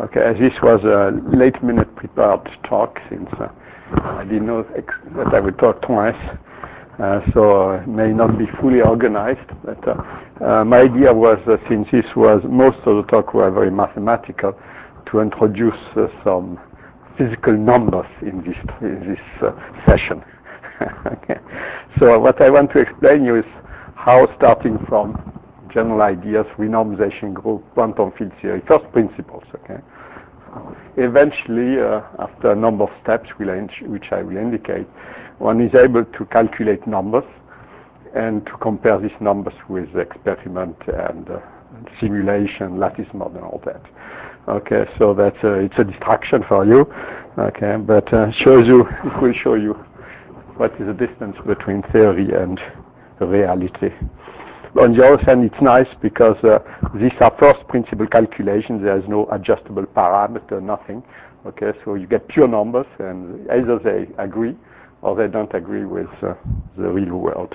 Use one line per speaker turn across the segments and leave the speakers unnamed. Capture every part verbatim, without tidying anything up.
Okay, this was a late-minute prepared talk since uh, I didn't know ex that I would talk twice, uh, so it may not be fully organized. But uh, uh, my idea was, uh, since this was most of the talk were very mathematical, to introduce uh, some physical numbers in this in this uh, session. Okay. So what I want to explain you is how, starting from general ideas, renormalization group, quantum field theory, first principles. Okay. Eventually, uh, after a number of steps, which I will indicate, one is able to calculate numbers and to compare these numbers with experiment and uh, simulation, lattice model, and all that. Okay, so that's uh, it's a distraction for you. Okay, but uh, shows you it will show you what is the distance between theory and reality. On the other hand, it's nice because uh, these are first principle calculations. There is no adjustable parameter, nothing. Okay, so you get pure numbers, and either they agree or they don't agree with uh, the real world.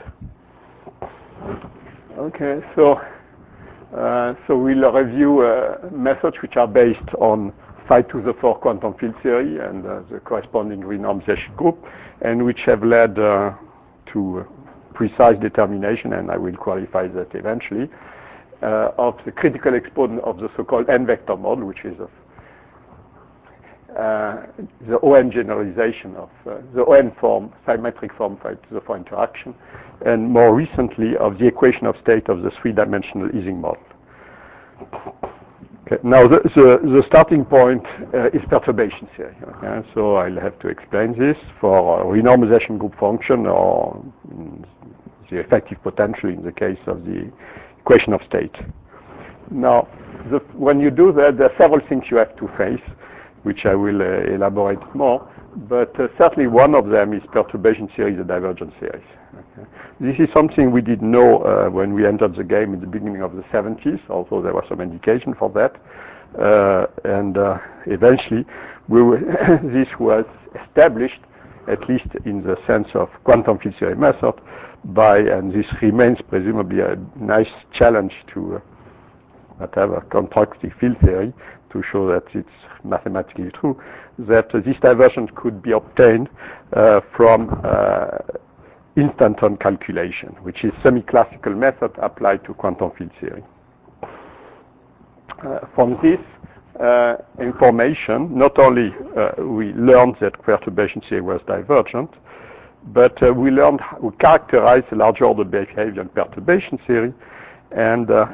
Okay, so uh, so we'll review uh, methods which are based on five to the four quantum field theory and uh, the corresponding renormalization group, and which have led uh, to precise determination, and I will qualify that eventually, uh, of the critical exponent of the so-called n-vector model, which is of, uh, the O N generalization of uh, the O N form, symmetric form five to the four interaction, and more recently of the equation of state of the three-dimensional Ising model. Okay. Now, the, the, the starting point uh, is perturbation theory. Okay? So I'll have to explain this for a renormalization group function, or mm, the effective potential in the case of the equation of state. Now, the, when you do that, there are several things you have to face, which I will uh, elaborate more. But uh, certainly one of them is perturbation theory, the divergence series. Okay. This is something we didn't know uh, when we entered the game in the beginning of the seventies, although there was some indication for that. Uh, and uh, eventually, we were this was established, at least in the sense of quantum field theory method, by, and this remains presumably a nice challenge to uh, whatever constructive field theory, to show that it's mathematically true, that uh, this divergence could be obtained uh, from uh, instanton calculation, which is semi-classical method applied to quantum field theory. Uh, from this uh, information, not only uh, we learned that perturbation theory was divergent, but uh, we learned, we characterized the large order behavior in perturbation theory, and uh,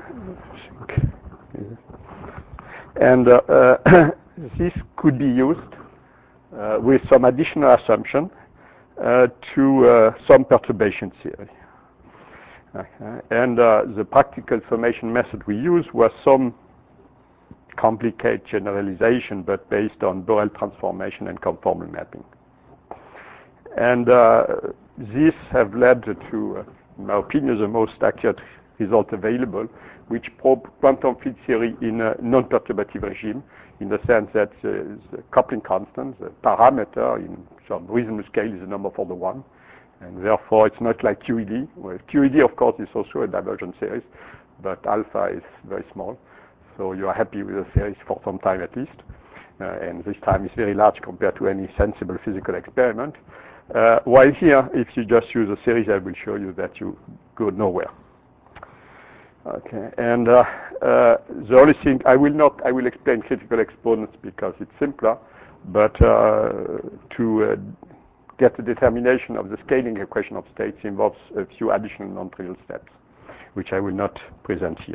and uh, uh, this could be used uh, with some additional assumption uh, to uh, some perturbation theory. Okay. And uh, the practical summation method we used was some complicated generalization, but based on Borel transformation and conformal mapping. And uh, these have led to, uh, in my opinion, the most accurate result available, which probe quantum field theory in a non-perturbative regime, in the sense that uh, the coupling constant, the parameter in some reasonable scale, is the number for the one, and therefore it's not like Q E D. Well, Q E D, of course, is also a divergent series, but alpha is very small, so you are happy with the series for some time at least, uh, and this time is very large compared to any sensible physical experiment. Uh, while here, if you just use a series, I will show you that you go nowhere. Okay, and uh, uh, the only thing I will not, I will explain critical exponents because it's simpler, but uh, to uh, get the determination of the scaling equation of states involves a few additional non-trivial steps, which I will not present here.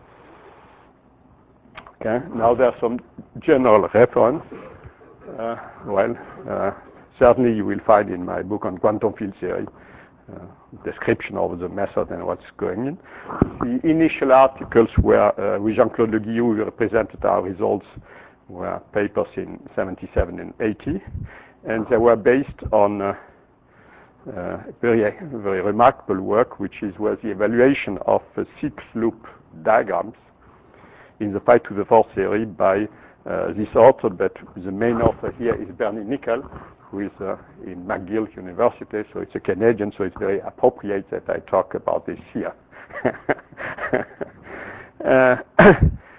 Okay, now there are some general reference. Uh, well, uh, certainly you will find in my book on quantum field theory Uh, description of the method and what's going in. The initial articles were, uh, with Jean-Claude Le Guillou, we represented our results, were papers in seventy-seven and eighty, and they were based on uh, uh, very, very remarkable work, which is was the evaluation of uh, six loop diagrams in the five to the four theory by uh, this author, but the main author here is Bernie Nickel, who is uh, in McGill University, so it's a Canadian, so it's very appropriate that I talk about this here. uh,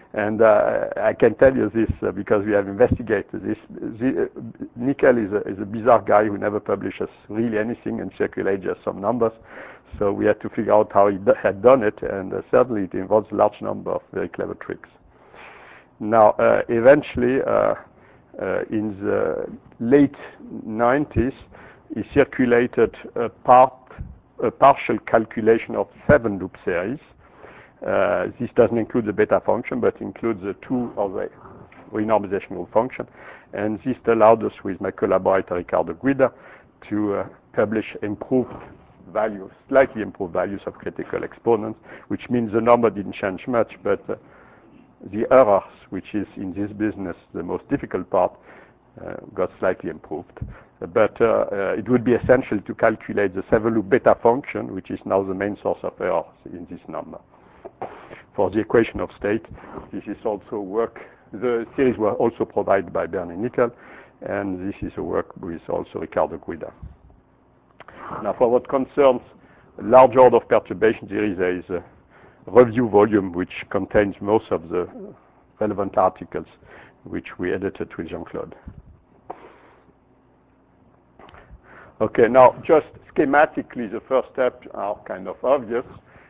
And uh, I can tell you this uh, because we have investigated this. The, uh, Nickel is a, is a bizarre guy who never publishes really anything and circulates just some numbers. So we had to figure out how he d had done it, and uh, certainly it involves a large number of very clever tricks. Now, uh, eventually, uh, uh, in the late nineties, he circulated a part, a partial calculation of seven loop series. Uh, this doesn't include the beta function, but includes the two of the renormalization group function. And this allowed us, with my collaborator Ricardo Guida, to uh, publish improved values, slightly improved values of critical exponents, which means the number didn't change much, but uh, the errors, which is in this business the most difficult part, uh, got slightly improved. But uh, uh, it would be essential to calculate the seven loop beta function, which is now the main source of errors in this number. For the equation of state, this is also work. The series were also provided by Bernie Nickel, and this is a work with also Ricardo Guida. Now, for what concerns large order of perturbation theory, there is a review volume which contains most of the relevant articles which we edited with Jean-Claude. Okay, now just schematically, the first steps are kind of obvious.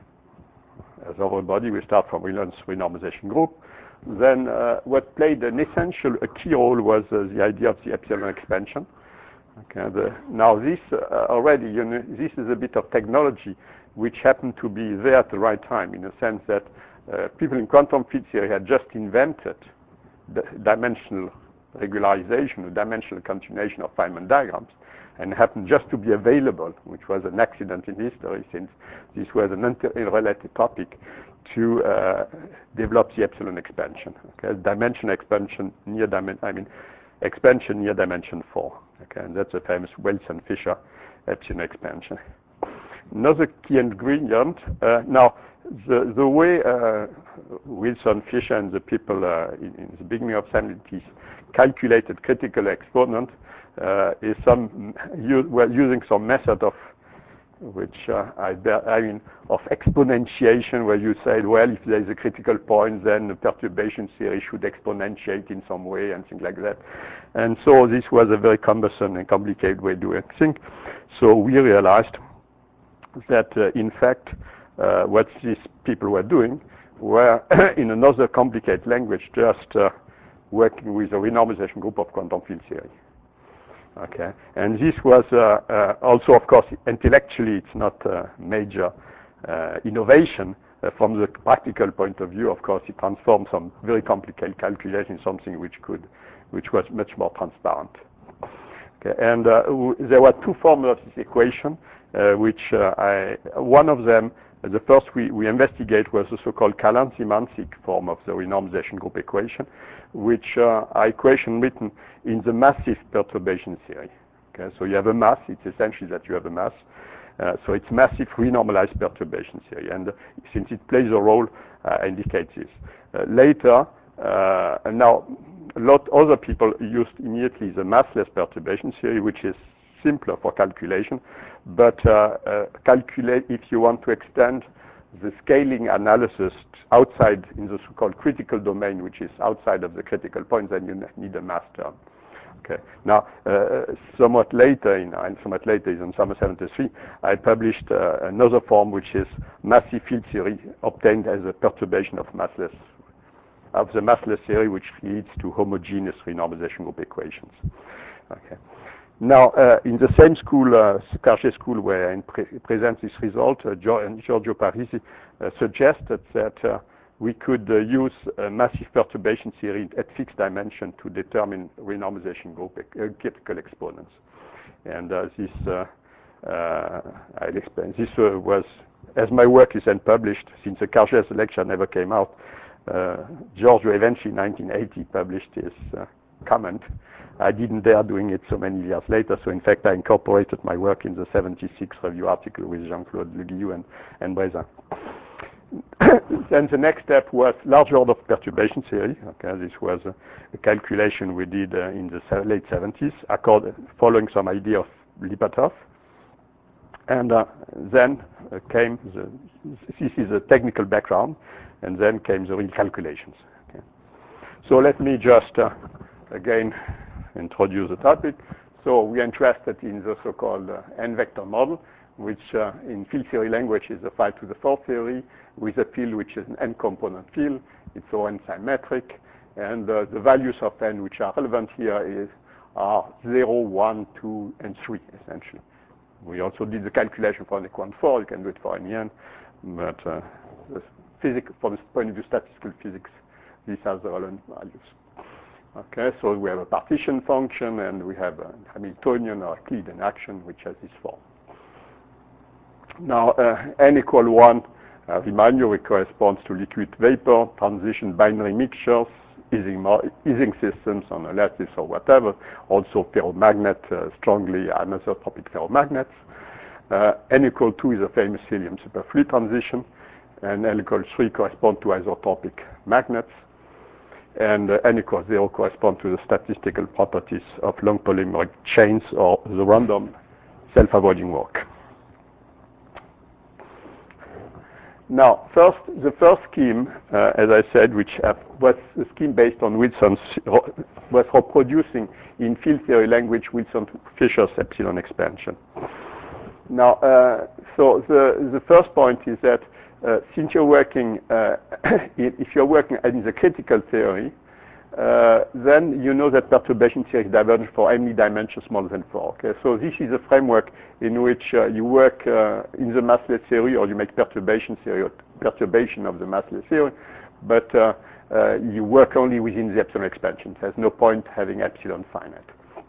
As everybody, we start from Wheeler's renormalization group. Then uh, what played an essential, a key role was uh, the idea of the epsilon expansion. Okay, the, now this uh, already, you know, this is a bit of technology which happened to be there at the right time, in a sense that uh, people in quantum field theory had just invented the dimensional regularization, or dimensional continuation of Feynman diagrams, and happened just to be available, which was an accident in history, since this was an unrelated topic, to uh, develop the epsilon expansion. Okay, dimension expansion near dimension, I mean, expansion near dimension four. Okay, and that's the famous Wilson-Fisher epsilon expansion. Another key ingredient. Uh, now, the the way uh, Wilson-Fisher and the people uh, in, in the beginning of seventies calculated critical exponent uh, is some u well using some method of which uh, I, I mean of exponentiation, where you say, well, if there is a critical point, then the perturbation theory should exponentiate in some way and things like that. And so this was a very cumbersome and complicated way of doing things. So we realized that, uh, in fact, uh, what these people were doing were, in another complicated language, just uh, working with a renormalization group of quantum field theory. Okay, and this was uh, uh, also, of course, intellectually, it's not a major uh, innovation. Uh, from the practical point of view, of course, it transformed some very complicated calculation into something which could, which was much more transparent. Okay, and uh, w there were two formulas of this equation, uh, which uh, I, one of them, uh, the first we, we investigate was the so-called Kalanzi-Mansik form of the renormalization group equation, which uh, are equation written in the massive perturbation theory. Okay, so you have a mass, it's essentially that you have a mass. Uh, so it's massive renormalized perturbation theory, and uh, since it plays a role, uh, indicates this. Uh, later, uh, and now a lot other people used immediately the massless perturbation theory, which is simpler for calculation, but uh, uh, calculate if you want to extend the scaling analysis outside in the so-called critical domain, which is outside of the critical point, then you need a mass term. Okay. Now, uh, somewhat later, in, and somewhat later, in summer seventy-three, I published uh, another form, which is massive field theory obtained as a perturbation of massless, of the massless theory, which leads to homogeneous renormalization group equations. Okay. Now, uh, in the same school, uh, Cartier School, where I pre present this result, uh, Giorgio Parisi uh, suggested that uh, we could uh, use uh, massive perturbation theory at fixed dimension to determine renormalization group uh, critical exponents. And uh, this, uh, uh, I'll explain. This uh, was, as my work is then published, since the Cartier's lecture never came out, uh, Giorgio eventually in nineteen eighty published his uh, comment. I didn't dare doing it so many years later, so in fact I incorporated my work in the seventy-six review article with Jean-Claude Le Guillou and, and Brezin. Then the next step was large order of perturbation theory. Okay, this was a, a calculation we did uh, in the late seventies, accord, following some idea of Lipatov. And uh, then uh, came the, this is a technical background, and then came the real calculations. Okay. So let me just, uh, again, introduce the topic. So we are interested in the so-called uh, n-vector model, which uh, in field theory language is a five to the four theory with a field which is an n-component field. It's O n symmetric. And uh, the values of n which are relevant here is are zero, one, two, and three, essentially. We also did the calculation for n equal four. You can do it for any n. But uh, the physics, from the point of view statistical physics, these are the relevant values. Okay, so we have a partition function, and we have a Hamiltonian or Euclidean action, which has this form. Now, uh, n equal one, uh, remind you, it corresponds to liquid vapor, transition binary mixtures, Ising, Ising systems on a lattice or whatever, also ferromagnet, uh, strongly anisotropic ferromagnets. Uh, n equal two is a famous helium superfluid transition, and n equal three correspond to isotropic magnets, and uh, n equal zero correspond to the statistical properties of long polymeric chains or the random self-avoiding work. Now, first, the first scheme, uh, as I said, which uh, was a scheme based on Wilson's, was reproducing in field theory language Wilson-Fisher's epsilon expansion. Now, uh, so the, the first point is that uh, since you're working, uh, if you're working in the critical theory, uh, then you know that perturbation theory is divergent for any dimension smaller than four. Okay? So this is a framework in which uh, you work uh, in the massless theory, or you make perturbation theory or perturbation of the massless theory, but uh, uh, you work only within the epsilon expansion. There's no point having epsilon finite.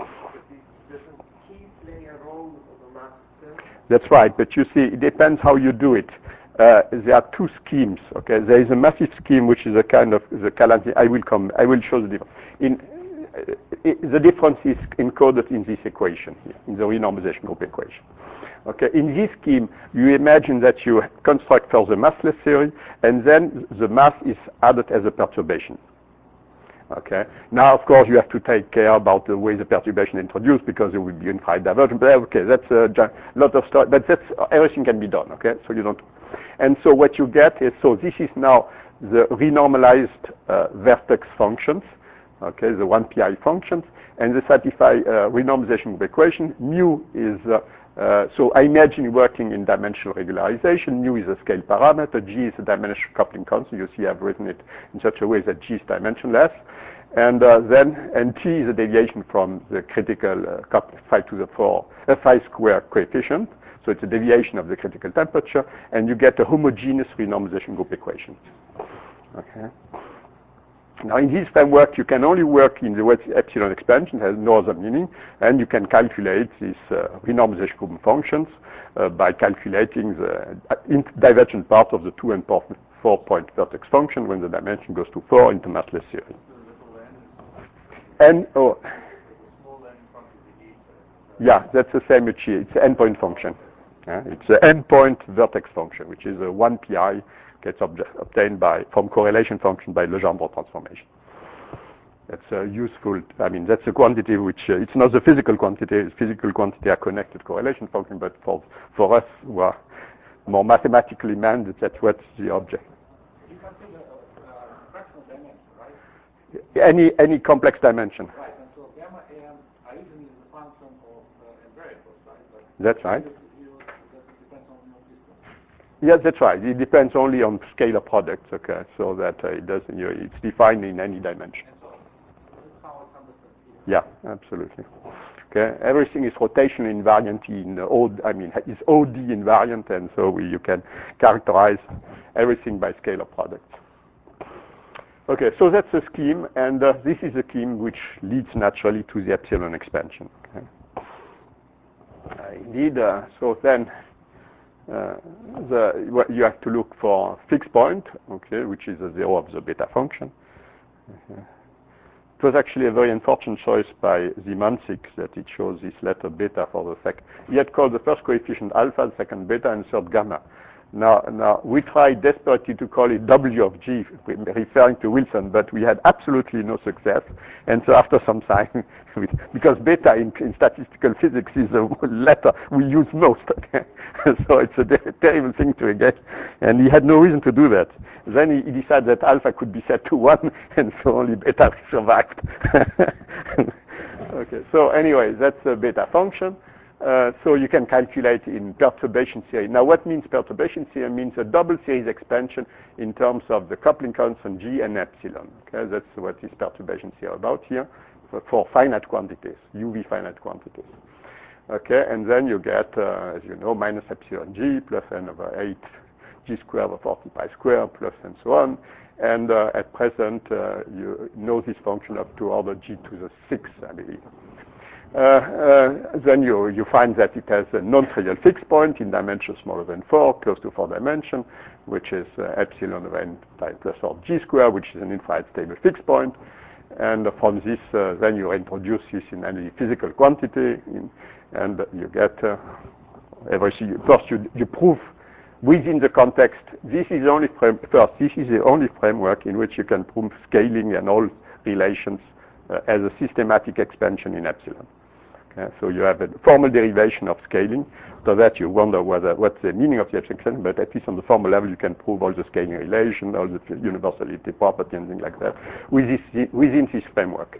That's right, but you see, it depends how you do it. Uh, there are two schemes. Okay, there is a massive scheme which is a kind of the Calandri. I will come. I will show the difference. In uh, it, the difference is encoded in this equation here, in the renormalization group equation. Okay, in this scheme, you imagine that you construct for the massless theory, and then the mass is added as a perturbation. Okay. Now, of course, you have to take care about the way the perturbation is introduced because it will be infinite divergent. But okay, that's a lot of stuff. But that's everything can be done. Okay, so you don't. And so what you get is so this is now the renormalized uh, vertex functions. Okay, the one pi functions, and they satisfy uh, renormalization group equation. Mu is uh, uh, so I imagine working in dimensional regularization. Mu is a scale parameter. G is a dimensional coupling constant. You see, I've written it in such a way that G is dimensionless. And uh, then, and T is a deviation from the critical uh, five to the four, uh, five square coefficient. So it's a deviation of the critical temperature, and you get a homogeneous renormalization group equation. Okay. Now, in this framework, you can only work in the way epsilon expansion, has no other meaning, and you can calculate these uh, renormalization group functions uh, by calculating the uh, divergent part of the two and four point vertex function when the dimension goes to four into massless theory. N, oh, yeah, that's the same G. It's an n-point function. Uh, it's an n-point vertex function, which is a one pi gets obtained by from correlation function by Legendre transformation. That's uh, useful. I mean, that's a quantity which uh, it's not the physical quantity. It's physical quantity are connected correlation function, but for for us who are more mathematically minded, that's what's the object.
You consider uh, fractional dimension, right?
Any any complex dimension.
Right, and so gamma n I even is a function of uh, n variables, right? But
that's right.
You, you, that depends on your system.
Yes, that's right. It depends only on scalar products. Okay, so that uh, it doesn't. You know, it's defined in any dimension.
And so that's how it's understood here.
Yeah, absolutely. Okay, everything is rotational invariant in uh, O. I mean, it's O D invariant, and so we, you can characterize everything by scalar products. Okay, so that's the scheme, and uh, this is a scheme which leads naturally to the epsilon expansion. Okay. Uh, indeed, uh, so then uh, the, well, you have to look for fixed point, okay, which is a zero of the beta function. Okay. It was actually a very unfortunate choice by Zimanzik that it shows this letter beta for the second. He had called the first coefficient alpha, the second beta, and third gamma. Now, now we tried desperately to call it W of G, referring to Wilson, but we had absolutely no success. And so after some time, because beta in, in statistical physics is a letter we use most, okay? So it's a terrible thing to get. And he had no reason to do that. Then he, he decided that alpha could be set to one, and so only beta survived. Okay, so anyway, that's a beta function. Uh, so you can calculate in perturbation theory. Now, what means perturbation theory? It means a double series expansion in terms of the coupling constant G and epsilon. Okay, that's what is perturbation theory about here for, for finite quantities, U V finite quantities. Okay, and then you get, uh, as you know, minus epsilon G plus n over eight G squared over forty pi squared plus and so on. And uh, at present, uh, you know this function up to order G to the sixth, I believe. Uh, uh, then you, you find that it has a non-trivial fixed point in dimension smaller than four, close to four dimension, which is uh, epsilon of n times plus four G squared, which is an infinite stable fixed point. And uh, from this, uh, then you introduce this in any physical quantity, in, and you get uh, everything. First, you, you prove within the context. This is only frame, first. This is the only framework in which you can prove scaling and all relations uh, as a systematic expansion in epsilon. Okay, so you have a formal derivation of scaling. So that you wonder whether what's the meaning of the epsilon expansion, but at least on the formal level you can prove all the scaling relation, all the universality property, and things like that with this, within this framework.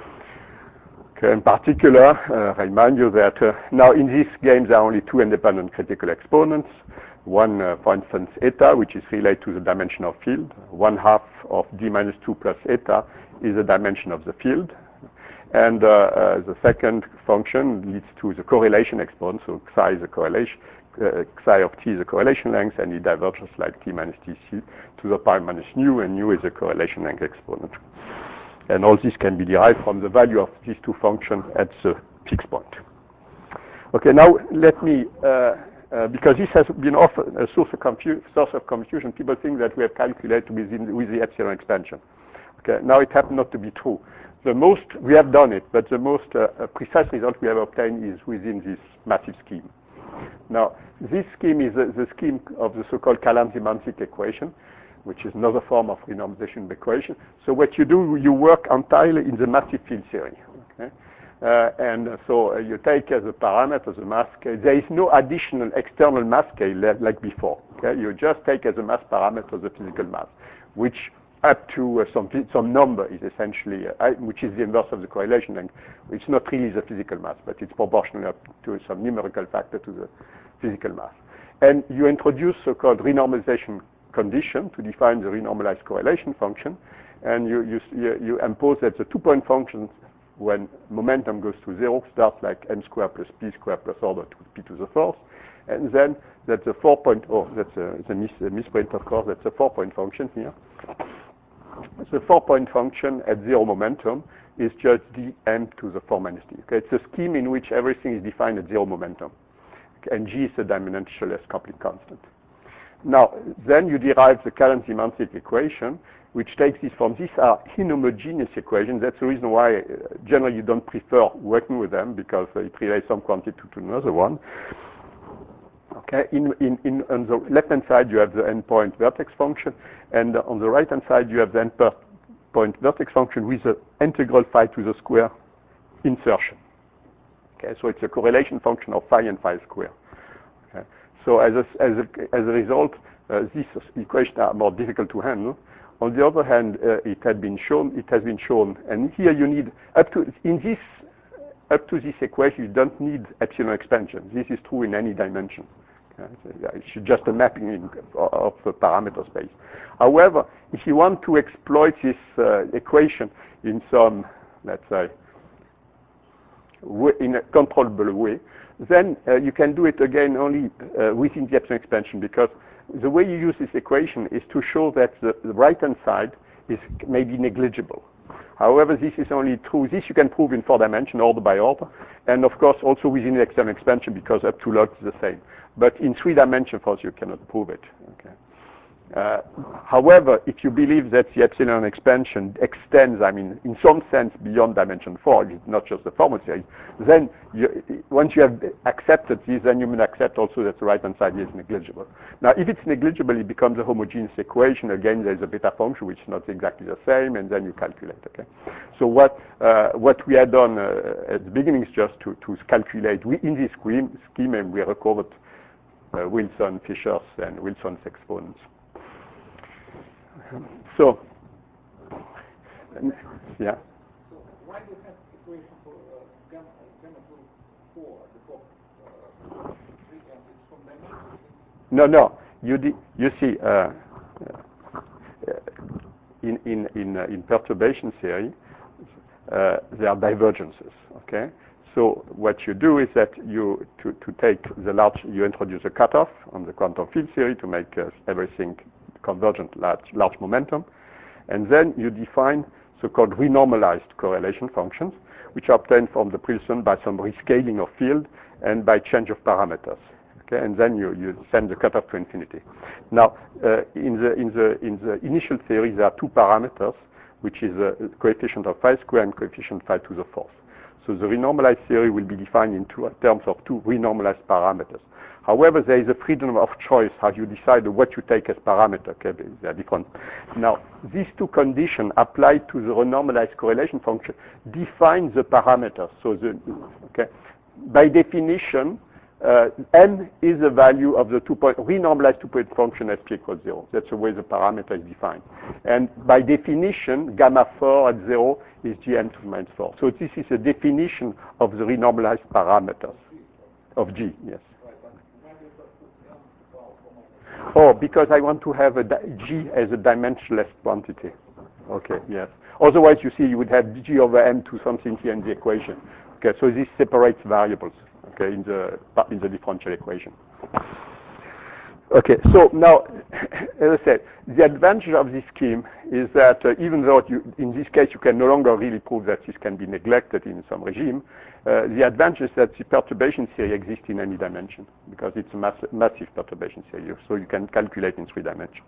Okay, in particular, uh, I remind you that uh, now in this game there are only two independent critical exponents. One, uh, for instance, eta, which is related to the dimension of field. One half of d minus two plus eta is the dimension of the field. And uh, uh, the second function leads to the correlation exponent, so psi is a correlation, uh, psi of t is a correlation length, and it diverges like t minus tc to the pi minus nu, and nu is a correlation length exponent. And all this can be derived from the value of these two functions at the fixed point. Okay, now let me, uh, uh, because this has been often a source of, confu source of confusion, people think that we have calculated within, with the epsilon expansion. Okay, now it happened not to be true. The most, we have done it, but the most uh, precise result we have obtained is within this massive scheme. Now, this scheme is uh, the scheme of the so-called Kalam-Zimanzik equation, which is another form of renormalization equation. So what you do, you work entirely in the massive field theory. Okay? Uh, and uh, so uh, you take as a parameter the mass scale. There is no additional external mass scale like, like before. Okay? You just take as a mass parameter the physical mass, which up to uh, some some number is essentially, uh, which is the inverse of the correlation length. It's not really the physical mass, but it's proportional up to some numerical factor to the physical mass. And you introduce so-called renormalization condition to define the renormalized correlation function, and you, you, you impose that the two-point function, when momentum goes to zero, starts like m squared plus p squared plus order to p to the fourth, and then that the four-point, oh, that's a, the mis, a misprint, of course, that's a four-point function here. The four-point function at zero momentum is just dm to the four minus t. Okay? It's a scheme in which everything is defined at zero momentum, okay? And g is the dimensionless coupling constant. Now, then you derive the Kalam-Zimanzik equation, which takes this from these are inhomogeneous equations. That's the reason why uh, generally you don't prefer working with them, because uh, it relates some quantity to another one. Okay, in, in, in, on the left-hand side, you have the endpoint vertex function, and on the right-hand side, you have the endpoint vertex function with the integral phi to the square insertion. Okay, so it's a correlation function of phi and phi square. Okay, so as a, as a, as a result, uh, these equations are more difficult to handle. On the other hand, uh, it had been shown, it has been shown, and here you need, up to, in this, up to this equation, you don't need epsilon expansion. This is true in any dimension. Okay? It's just a mapping in, of the parameter space. However, if you want to exploit this uh, equation in some, let's say, way, in a controllable way, then uh, you can do it again only uh, within the epsilon expansion, because the way you use this equation is to show that the, the right-hand side is maybe negligible. However, this is only true. This you can prove in four dimensions, order by order, and of course also within the external expansion, because up to log is the same. But in three dimensions, of course, you cannot prove it. Okay. Uh, however, if you believe that the epsilon expansion extends, I mean, in some sense beyond dimension four, it's not just the formal series, then you, once you have accepted this, then you may accept also that the right-hand side is negligible. Now, if it's negligible, it becomes a homogeneous equation. Again, there's a beta function which is not exactly the same, and then you calculate, okay? So what, uh, what we had done uh, at the beginning is just to, to calculate, we, in this scheme, scheme and we recovered uh, Wilson, Fishers, and Wilson's exponents. So, yeah.
So why do you have equation for uh, gamma, gamma to four at the top? Uh, three, and it's from dimension?
No, no. You di you see, uh, uh, in in in uh, in perturbation theory, uh, there are divergences. Okay. So what you do is that you to to take the large, you introduce a cutoff on the quantum field theory to make uh, everything convergent large, large momentum, and then you define so-called renormalized correlation functions, which are obtained from the Pilson by some rescaling of field and by change of parameters. Okay, and then you, you send the cutoff to infinity. Now, uh, in the in the in the initial theory, there are two parameters, which is a coefficient of phi square and coefficient phi to the fourth. So the renormalized theory will be defined in two terms of two renormalized parameters. However, there is a freedom of choice how you decide what you take as parameter. Okay, they are different. Now, these two conditions applied to the renormalized correlation function define the parameters. So, the, okay, by definition, uh, m is the value of the two-point renormalized two-point function as p equals zero. That's the way the parameter is defined. And by definition, gamma four at zero is gm to the minus four. So this is a definition of the renormalized parameters of G. Yes. Oh, because I want to have a G as a dimensionless quantity. Okay, yes. Otherwise, you see, you would have G over M to something here in the equation. Okay, so this separates variables, okay, in the in the differential equation. Okay, so now, as I said, the advantage of this scheme is that uh, even though you, in this case you can no longer really prove that this can be neglected in some regime, uh, the advantage is that the perturbation theory exists in any dimension because it's a mass massive perturbation theory, so you can calculate in three dimensions.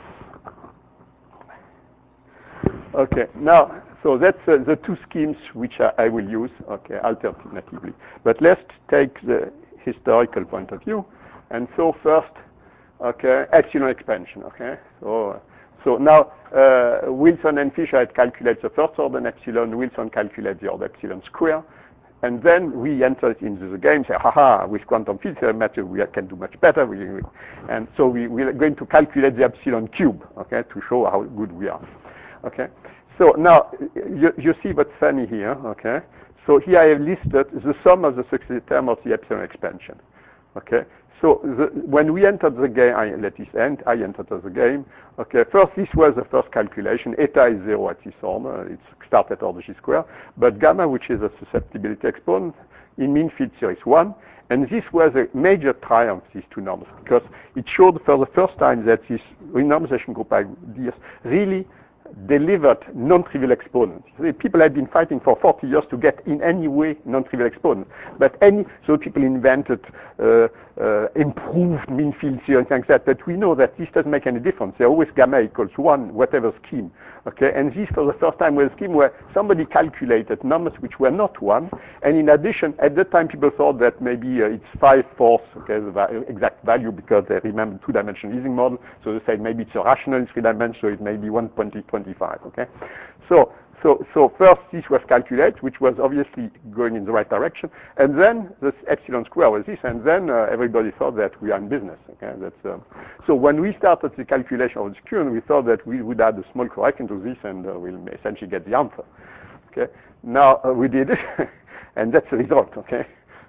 Okay, now, so that's uh, the two schemes which I, I will use, okay, alternatively. But let's take the historical point of view. And so first, okay, epsilon expansion, okay? So, so now, uh, Wilson and Fisher had calculated the first order epsilon, Wilson calculated the order epsilon square, and then we entered into the game, say, haha, with quantum field theory matter, we can do much better, we, we, and so we, we're going to calculate the epsilon cube, okay, to show how good we are, okay? So now, you, you see what's funny here, okay? So here I have listed the sum of the successive term of the epsilon expansion, okay? So the, when we entered the game, I let this end, I entered the game. Okay, first this was the first calculation. Eta is zero at this order. It's start at order G square. But gamma, which is a susceptibility exponent, in mean field theory is one. And this was a major triumph, these two norms, because it showed for the first time that this renormalization group ideas really delivered non-trivial exponents. People had been fighting for forty years to get in any way non-trivial exponents. But any, so people invented uh, uh, improved mean field theory and things like that. But we know that this doesn't make any difference. They're always gamma equals one, whatever scheme. Okay, and this for the first time was a scheme where somebody calculated numbers which were not one. And in addition, at that time people thought that maybe uh, it's five fourths, okay, the va exact value because they remember two-dimensional Ising model. So they said maybe it's a rational in three dimensions, so it may be one twenty twenty-five. Okay, so so so first this was calculated, which was obviously going in the right direction, and then the epsilon square was this, and then uh, everybody thought that we are in business. Okay, that's um, so when we started the calculation of the skew, we thought that we would add a small correction to this, and uh, we'll essentially get the answer. Okay, now uh, we did it, and that's the result. Okay.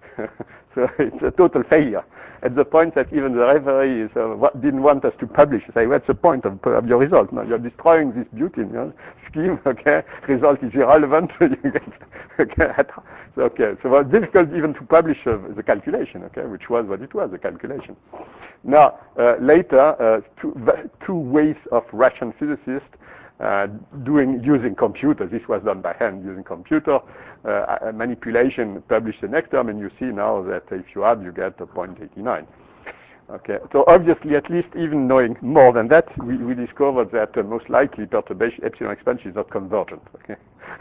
So it's a total failure. At the point that even the referee is, uh, what, didn't want us to publish. Say, what's the point of, of your result? No, you're destroying this beauty, you know, scheme. Okay, result is irrelevant. Okay, so, okay, so it was difficult even to publish uh, the calculation. Okay, which was what it was, the calculation. Now uh, later, uh, two, two ways of Russian physicists. Uh, doing using computers. This was done by hand using computer uh, manipulation. Published the next term, and you see now that if you add, you get a zero point eight nine. Okay, so obviously, at least even knowing more than that, we, we discovered that uh, most likely perturbation epsilon expansion is not convergent. Okay,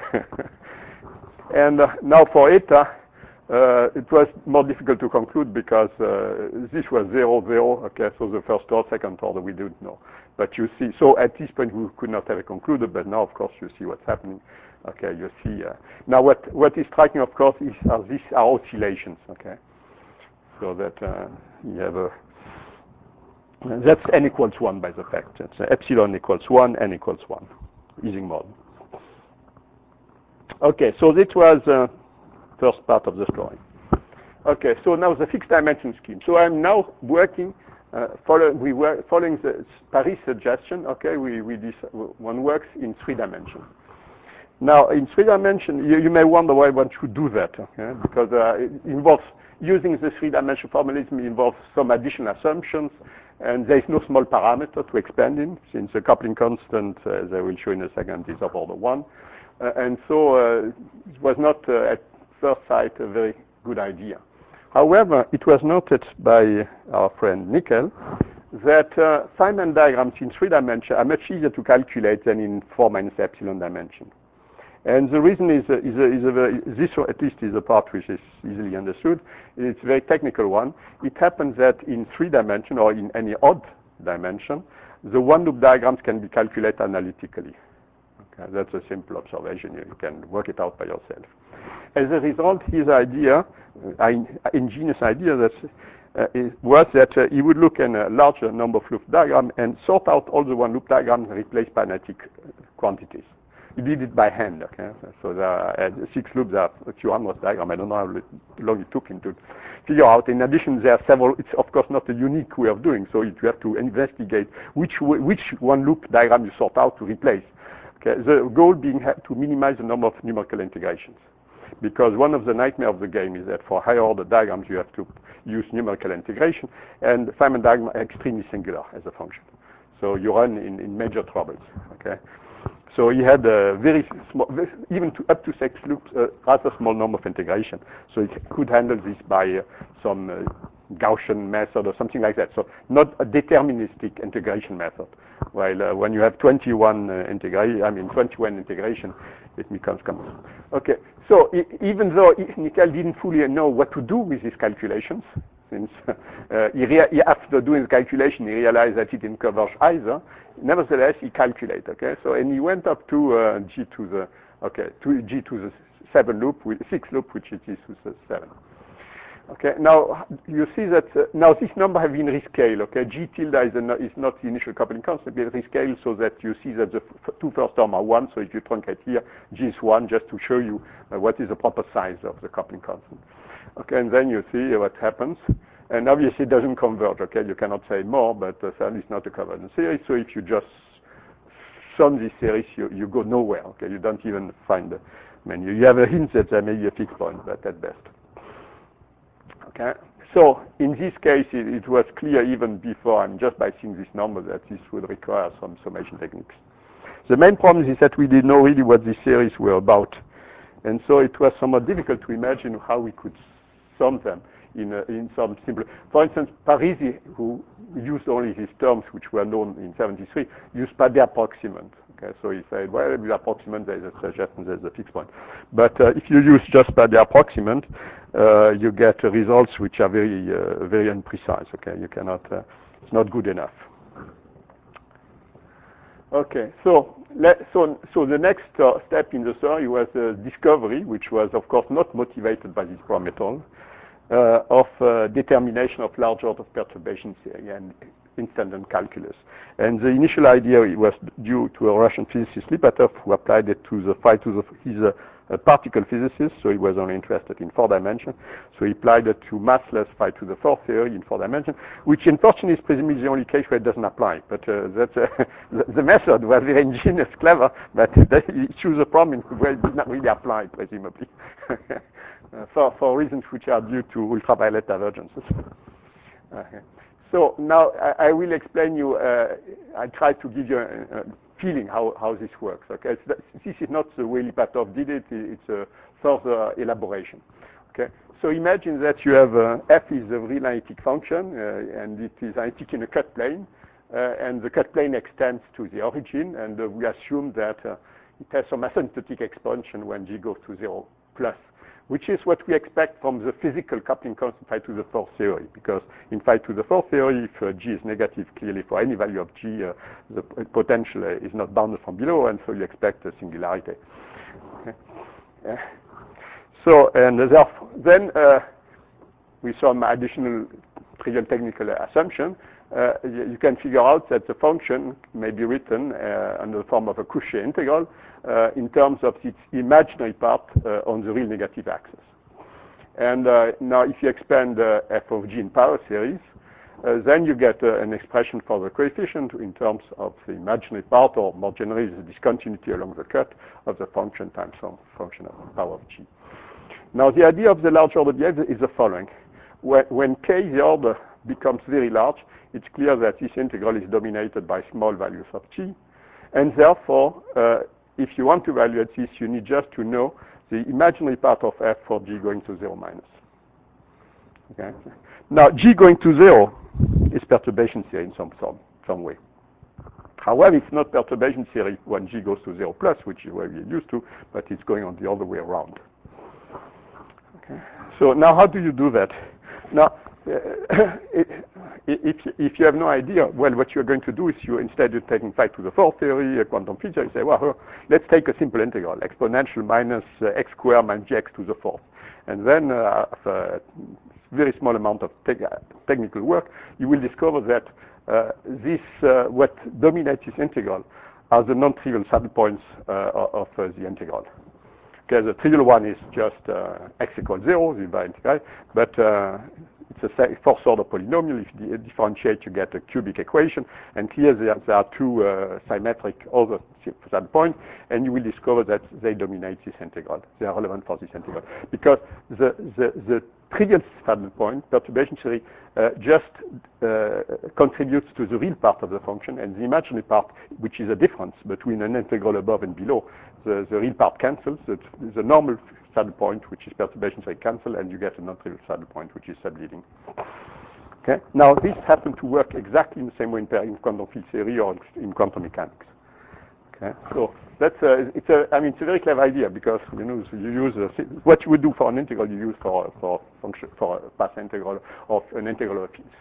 and uh, now for eta, uh, it was more difficult to conclude because uh, this was zero zero. Okay, so the first order, second order, we didn't know. But you see, so at this point we could not have it concluded. But now, of course, you see what's happening. Okay, you see. Uh, now, what what is striking, of course, is are these are oscillations. Okay, so that uh, you have a that's n equals one by the fact. It's uh, epsilon equals one, n equals one, Ising model. Okay, so this was uh, first part of the story. Okay, so now the fixed dimension scheme. So I'm now working, uh, follow, we were following the Paris suggestion. Okay, we, we this, one works in three dimensions. Now, in three dimensions, you, you may wonder why one should do that, okay? Because uh, it involves using the three-dimensional formalism involves some additional assumptions, and there is no small parameter to expand in, since the coupling constant, uh, as I will show in a second, is of order one. Uh, and so uh, it was not, uh, at first sight, a very good idea. However, it was noted by our friend Nickel that uh, Feynman diagrams in three dimensions are much easier to calculate than in four minus epsilon dimension. And the reason is, uh, is, a, is a very, this at least is a part which is easily understood. It's a very technical one. It happens that in three dimension or in any odd dimension, the one loop diagrams can be calculated analytically. Okay, that's a simple observation. You can work it out by yourself. As a result, his idea, uh, ingenious idea, that uh, was that uh, he would look at a larger number of loop diagrams and sort out all the one loop diagrams replaced by analytic quantities. He did it by hand, okay? So there are uh, six loops, there are a few hundred diagrams. I don't know how long it took him to figure out. In addition, there are several, it's of course not a unique way of doing, so you have to investigate which, which one loop diagram you sort out to replace. Okay? The goal being to minimize the number of numerical integrations. Because one of the nightmares of the game is that for higher order diagrams, you have to use numerical integration, and Feynman diagrams are extremely singular as a function. So you run in, in major troubles, okay? So he had a very small, even to up to six loops, uh, rather small number of integration. So he could handle this by uh, some uh, Gaussian method or something like that. So not a deterministic integration method. While uh, when you have twenty-one uh, integration, I mean twenty-one integration, it becomes complex. Okay. So I, even though Nickel didn't fully know what to do with these calculations, since uh, he, rea he after doing the calculation, he realized that it didn't converge either. Nevertheless, he calculated. Okay, so and he went up to uh, G to the okay to G to the seven loop with six loop, which it is to the seven. Okay, now you see that uh, now this number have been rescaled. Okay, G tilde is, a, is not the initial coupling constant, but rescaled so that you see that the f two first terms are one. So if you truncate here, G is one, just to show you uh, what is the proper size of the coupling constant. Okay, and then you see what happens. And obviously it doesn't converge, okay? You cannot say more, but uh, certainly it's not a convergent series. So if you just sum this series, you, you go nowhere, okay? You don't even find, the, I mean, you, you have a hint that there may be a fixed point, but at best. Okay, so in this case, it, it was clear even before, and just by seeing this number, that this would require some summation techniques. The main problem is that we didn't know really what these series were about. And so it was somewhat difficult to imagine how we could sum them in, uh, in some simple. For instance, Parisi, who used only these terms which were known in seventy-three, used pas de approximant. Okay, so he said, well, with approximant, there is a suggestion there's a fixed point. But uh, if you use just pas de approximant, uh, you get uh, results which are very, uh, very imprecise. Okay, you cannot, uh, it's not good enough. Okay, so let, so so the next uh, step in the theory was uh, discovery, which was of course not motivated by this problem at all, uh, of uh, determination of large order perturbations and instant calculus. And the initial idea was due to a Russian physicist Lipatov, who applied it to the phi to the he's a, a particle physicist, so he was only interested in four dimensions. So he applied it to massless phi to the fourth theory in four dimensions, which unfortunately is presumably the only case where it doesn't apply. But uh, that's uh, the, the method was very ingenious, clever, but he chose a problem where it did not really apply, presumably, uh, for for reasons which are due to ultraviolet divergences. Okay. So now I, I will explain you, uh, I try to give you a, a feeling how, how this works. Okay, so that, this is not the way Lipatov did it, it's a further elaboration. Okay. So imagine that you have uh, f is a real analytic function, uh, and it is analytic in a cut plane, uh, and the cut plane extends to the origin, and uh, we assume that uh, it has some asymptotic expansion when g goes to zero plus, which is what we expect from the physical coupling constant phi to the fourth theory, because in phi to the fourth theory, if uh, g is negative, clearly for any value of g, uh, the p- potential uh, is not bounded from below, and so you expect a singularity. Okay. Uh, so, and therefore, then uh, with some additional trivial technical assumption, uh, you, you can figure out that the function may be written uh, under the form of a Cauchy integral uh, in terms of its imaginary part uh, on the real negative axis. And uh, now if you expand uh, f of g in power series, uh, then you get uh, an expression for the coefficient in terms of the imaginary part, or more generally the discontinuity along the cut of the function times some function of power of g. Now the idea of the large order behavior is the following. When, when k, the order, becomes very large, it's clear that this integral is dominated by small values of g, and therefore, uh, if you want to evaluate this, you need just to know the imaginary part of f for g going to zero minus. Okay. Now, g going to zero is perturbation theory in some some, some way. However, it's not perturbation theory when g goes to zero plus, which is where we're used to, but it's going on the other way around. Okay. So now, how do you do that? Now, uh, if, if you have no idea, well, what you're going to do is you, instead of taking phi to the fourth theory, a quantum feature, you say, well, let's take a simple integral, exponential minus uh, x squared minus gx to the fourth. And then, uh, after a very small amount of te- technical work, you will discover that uh, this, uh, what dominates this integral are the non-trivial saddle points uh, of uh, the integral. Okay, the trivial one is just uh, x equals zero, the bar integral, but uh, it's a fourth order polynomial. If you differentiate, you get a cubic equation, and here there, there are two uh, symmetric other saddle points, and you will discover that they dominate this integral. They are relevant for this integral because the the, the trivial saddle point perturbation theory uh, just uh, contributes to the real part of the function, and the imaginary part, which is a difference between an integral above and below, the, the real part cancels. The, the normal saddle point, which is perturbation theory, cancel, and you get a non-trivial saddle point, which is subleading. Okay. Now this happens to work exactly in the same way in, in quantum field theory or in quantum mechanics. Okay. So that's a, it's a, I mean, it's a very clever idea because you know so you use a, what you would do for an integral, you use for for function for a path integral of an integral of fields.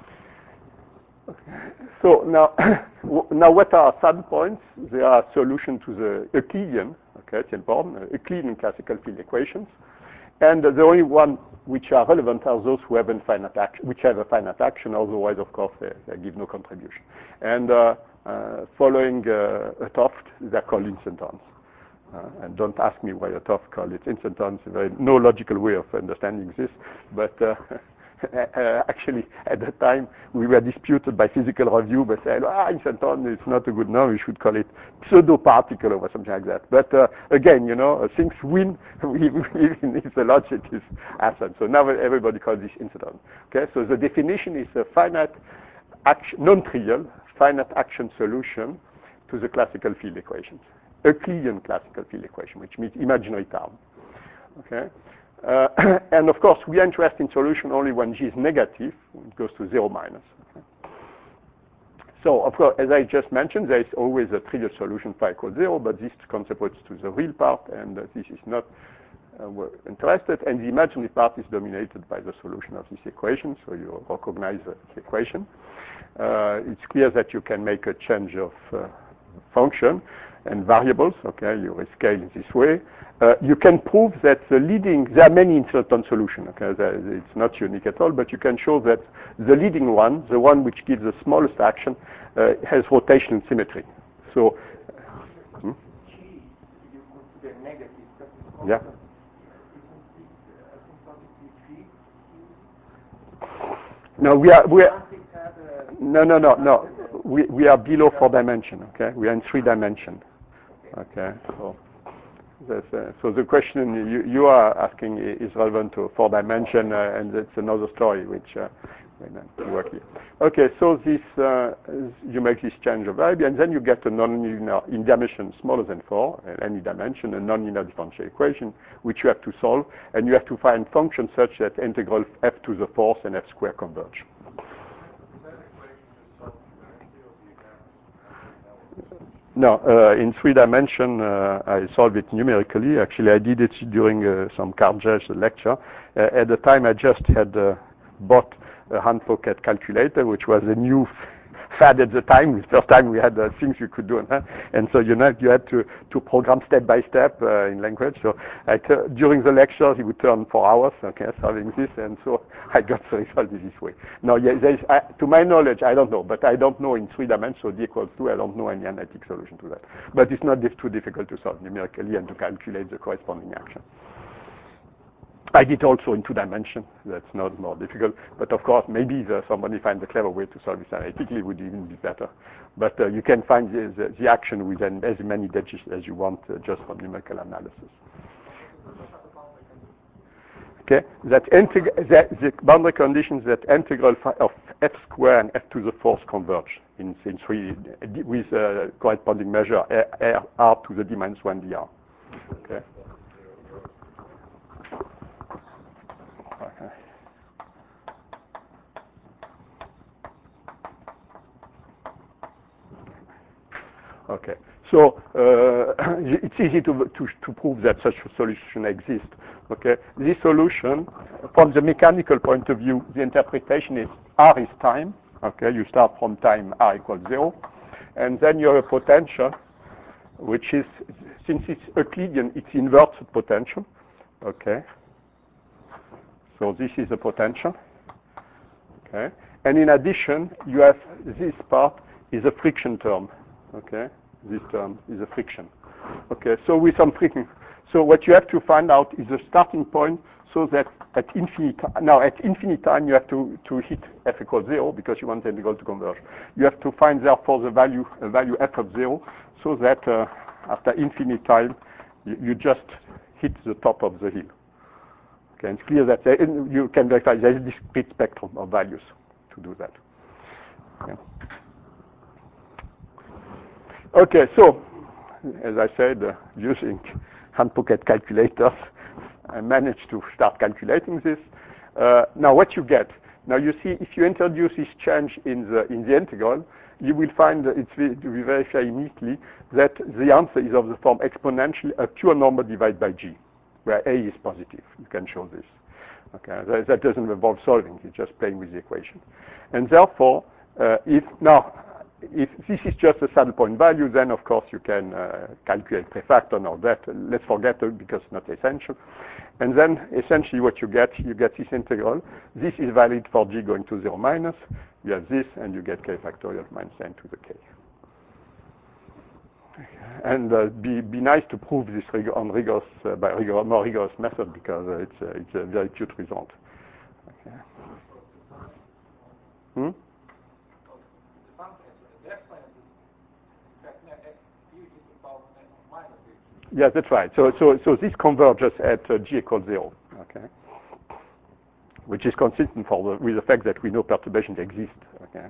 Okay. So now, now what are saddle points? They are a solution to the Euclidean. Okay, it's important. Uh, Euclidean classical field equations, and uh, the only one which are relevant are those who have a finite action, which have a finite action. Otherwise, of course, they, they give no contribution. And uh, uh, following uh, a Toft, they're called instantons. Uh, and don't ask me why a Toft called it instantons. There is no logical way of understanding this, but. Uh, Uh, actually, at the time, we were disputed by physical review, but said, ah, instanton, it's not a good name, we should call it pseudo-particle or something like that. But uh, again, you know, uh, things win even if the logic is absent. So now everybody calls this instanton. Okay, so the definition is a finite action, non-trivial, finite action solution to the classical field equations. Euclidean classical field equation, which means imaginary term. Okay. Uh, and of course, we are interested in solution only when g is negative, when it goes to zero minus. Okay. So, of course, as I just mentioned, there is always a trivial solution phi equals zero, but this contributes to the real part, and uh, this is not uh, we're interested. And the imaginary part is dominated by the solution of this equation, so you recognize the equation. Uh, it's clear that you can make a change of uh, function and variables. Okay, you rescale in this way. Uh, you can prove that the leading, there are many instanton solutions, okay, there, it's not unique at all, but you can show that the leading one, the one which gives the smallest action, uh, has rotational symmetry. So, uh, hmm?
G, you consider negative, that is
Yeah. No, we are, we are, no, no, no, no, we, we are below four dimension, okay, we are in three dimension, okay, so. Uh, so the question you, you are asking is relevant to four dimension, uh, and that's another story which uh, and then work here. Okay, so this uh, you make this change of variable, and then you get a nonlinear in dimension smaller than four, uh, any dimension, a nonlinear differential equation, which you have to solve, and you have to find functions such that integral f to the fourth and f squared converge. No, uh, in three dimension, uh, I solved it numerically. Actually, I did it during uh, some Karjaj lecture. Uh, at the time, I just had uh, bought a hand pocket calculator, which was a new fad at the time. The first time we had uh, things you could do, huh? And so you know you had to, to program step by step uh, in language. So I t- during the lectures, he would turn for hours, okay, solving this, and so I got the result this way. Now, yeah, there is, uh, to my knowledge, I don't know, but I don't know in three dimensions, so d equals two. I don't know any analytic solution to that. But it's not too difficult to solve numerically and to calculate the corresponding action. I did also in two dimensions. That's not more difficult. But of course, maybe the, somebody finds a clever way to solve this analytically would even be better. But uh, you can find the, the, the action within as many digits as you want uh, just from numerical analysis. Okay, that integ- that the boundary conditions that integral of f squared and f to the fourth converge in, in three with uh, corresponding measure r, r to the d minus one dr. Okay. Okay. Okay. So uh, it's easy to, to to prove that such a solution exists. Okay. This solution, from the mechanical point of view, the interpretation is r is time. Okay. You start from time r equals zero, and then you have a potential, which is, since it's Euclidean, it's inverted potential. Okay. So this is the potential. Okay. And in addition, you have this part is a friction term. Okay. This term is a friction. Okay. So with some friction. So what you have to find out is the starting point, so that at infinite now at infinite time you have to to hit f equals zero because you want the integral to converge. You have to find therefore the value a value f of zero, so that uh, after infinite time you, you just hit the top of the hill. Okay, and it's clear that there, you can verify there is a discrete spectrum of values to do that. Okay. Okay, so as I said, uh, using hand pocket calculators, I managed to start calculating this. Uh, now, what you get? Now, you see, if you introduce this change in the in the integral, you will find that it's to be verified immediately that the answer is of the form exponential, a pure number divided by g, where a is positive. You can show this. Okay, that, that doesn't involve solving; it's just playing with the equation. And therefore, uh, if now, if this is just a saddle point value, then of course you can uh, calculate prefactor and all that. Let's forget it because it's not essential. And then essentially what you get, you get this integral. This is valid for g going to zero minus. You have this, and you get k factorial minus n to the k. And uh, be be nice to prove this rig- on rigorous uh, by rigor- more rigorous method because uh, it's uh, it's a very cute result. Okay. Hmm? Yeah, that's right. So so so this converges at uh, g equals zero. Okay. Which is consistent for the, with the fact that we know perturbations exist. Okay.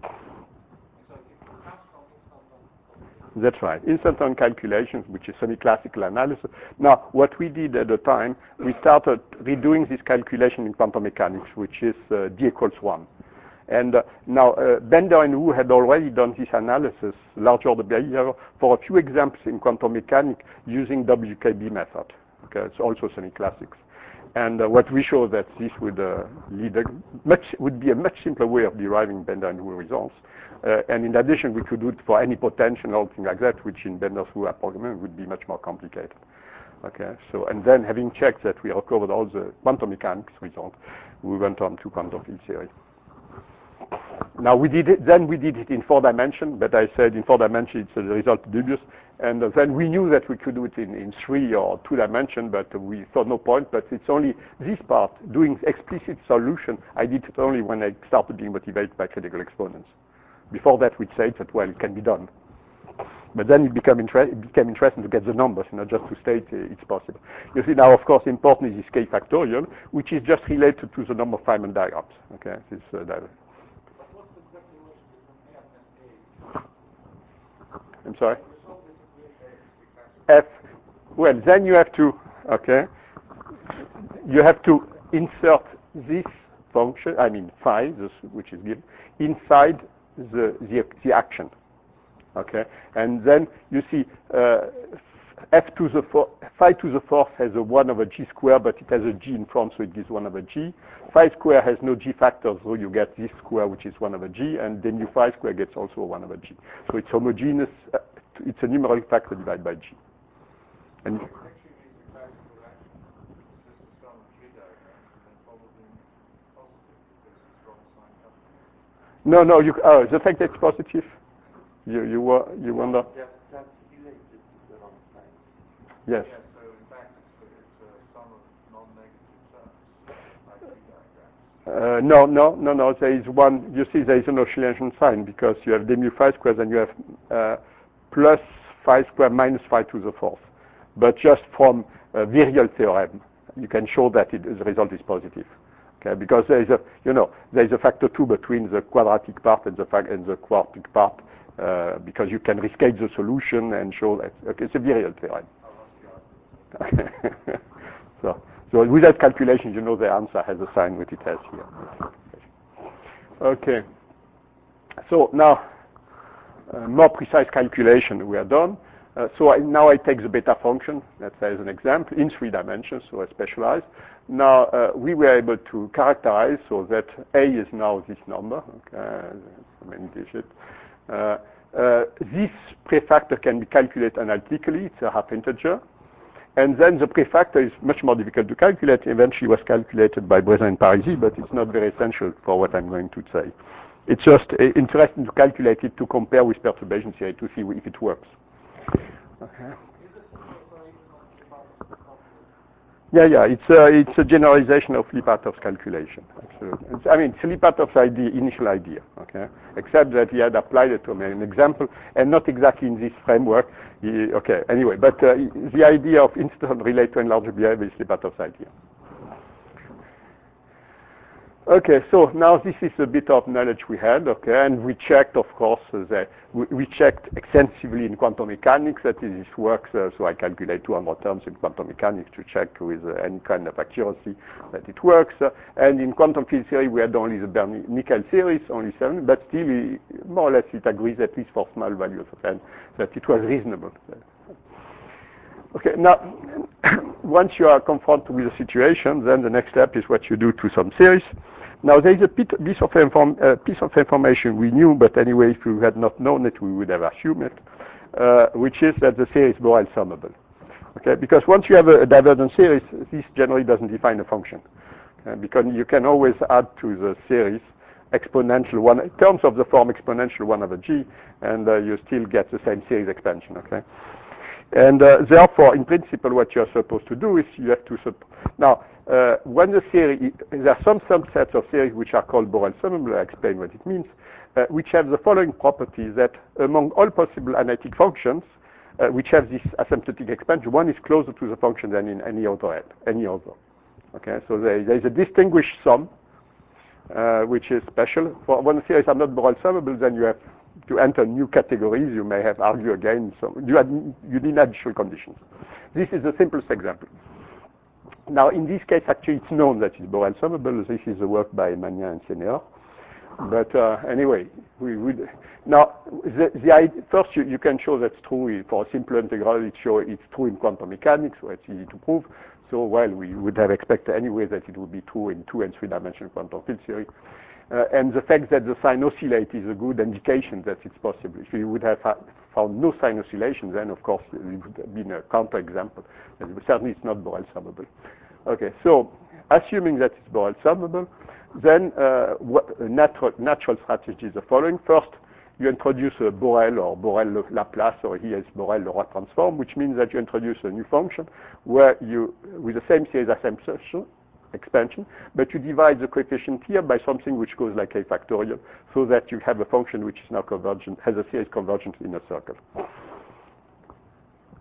That's right. Instanton calculations, which is semi-classical analysis. Now, what we did at the time, we started redoing this calculation in quantum mechanics, which is uh, d equals one. And uh, now, uh, Bender and Wu had already done this analysis, large order behavior, for a few examples in quantum mechanics using W K B method. Okay, it's also semi-classics. And uh, what we show that this would uh, lead a much would be a much simpler way of deriving Bender and Wu results. Uh, and in addition, we could do it for any potential or something like that, which in Bender's Wu approximation would be much more complicated. Okay, so and then having checked that we recovered all the quantum mechanics results, we went on to quantum field theory. Now we did it. Then we did it in four dimensions, but I said in four dimensions it's a result dubious. And uh, then we knew that we could do it in, in three or two dimensions, but uh, we thought no point. But it's only this part, doing explicit solution. I did it only when I started being motivated by critical exponents. Before that, we'd say that well, it can be done. But then it became, inter it became interesting to get the numbers, you know, just to state uh, it's possible. You see now, of course, important is this k factorial, which is just related to the number of Feynman diagrams. Okay, this uh, diagram.
But what's the direct relation between F and A?
I'm sorry.
Resolve this equation.
F. Well, then you have to. Okay. You have to insert this function. I mean phi, this, which is given inside the the, the action. Okay, and then you see uh, f to the four, phi to the fourth has a one over g square, but it has a g in front, so it gives one over g. Phi square has no g factors, so you get this square, which is one over g, and then mu phi square gets also one over g. So it's homogeneous. Uh, it's a numerical factor divided by g. And
Actually, it's a classical action. This is the sum of tree diagrams, and then followed in positive because it's from sign company.
no, no, you, oh, the fact that it's positive. You you were you wonder?
Yes, that's related to the wrong sign.
Yes.
Yeah, so in fact it's a, it's a sum of non-negative terms, like tree diagrams.
Uh, no, no, no, no. There is one. You see, there is an oscillation sign because you have d mu phi squared and you have uh, plus phi squared minus phi to the fourth. But just from a virial theorem, you can show that it, the result is positive. Okay, because there is a, you know, there is a factor two between the quadratic part and the fac and the quartic part. Uh, because you can rescale the solution and show that. Okay, it's a virial theorem. so, so without calculation, you know the answer has a sign which it has here. Okay. So now, uh, more precise calculation we are done. Uh, so I, now I take the beta function, let's say as an example, in three dimensions, so I specialize. Now uh, we were able to characterize so that A is now this number, okay, many digits. Uh, uh, this prefactor can be calculated analytically, it's a half integer. And then the prefactor is much more difficult to calculate. Eventually was calculated by Brezin and Parisi, but it's not very essential for what I'm going to say. It's just uh, interesting to calculate it to compare with perturbation theory to see if it works. Okay. Yeah, yeah, it's a, it's a generalization of Lipatow's calculation. Absolutely. It's, I mean, it's Lipatow's idea, initial idea, okay? Except that he had applied it to an example, and not exactly in this framework. He, okay, anyway, but uh, the idea of instant relate to enlarged behavior is Lipatow's idea. Okay, so now this is a bit of knowledge we had, okay, and we checked, of course, uh, that we, we checked extensively in quantum mechanics that this works, uh, so I calculate two hundred terms in quantum mechanics to check with uh, any kind of accuracy that it works, uh, and in quantum field theory we had only the Bernoulli-Nikel series, only seven, but still, it, more or less it agrees, at least for small values of n, that it was reasonable. Okay, now, once you are confronted with a situation, then the next step is what you do to some series. Now, there is a piece of, inform, uh, piece of information we knew, but anyway, if we had not known it, we would have assumed it, uh, which is that the series is Borel summable. Okay, because once you have a, a divergent series, this generally doesn't define a function, uh, because you can always add to the series exponential one, in terms of the form exponential one over g, and uh, you still get the same series expansion, okay? And uh, therefore, in principle, what you're supposed to do is you have to, now, uh, when the theory, there are some subsets of theories which are called Borel summable, I explain what it means, uh, which have the following properties, that among all possible analytic functions, uh, which have this asymptotic expansion, one is closer to the function than in any other, any other. Okay, so there, there is a distinguished sum, uh, which is special. For when the theories are not Borel summable, then you have to enter new categories, you may have argue again. So you, had, you need additional conditions. This is the simplest example. Now, in this case, actually, it's known that it's Borel summable. This is the work by Magnin and Sénéor. But uh, anyway, we would now the, the idea, first you, you can show that's true for a simple integral. It show it's true in quantum mechanics, so it's easy to prove. So well, we would have expected anyway that it would be true in two and three dimensional quantum field theory. Uh, and the fact that the sign oscillate is a good indication that it's possible. If you would have ha found no sign oscillation, then of course it would have been a counterexample. And certainly it's not Borel summable. Okay, so assuming that it's Borel summable, then uh, what natural, natural strategy is the following. First, you introduce a Borel or Borel Laplace, or here it's Borel Leroy transform, which means that you introduce a new function where you, with the same series assumption, expansion, but you divide the coefficient here by something which goes like a factorial, so that you have a function which is now convergent, has a series convergent in a circle.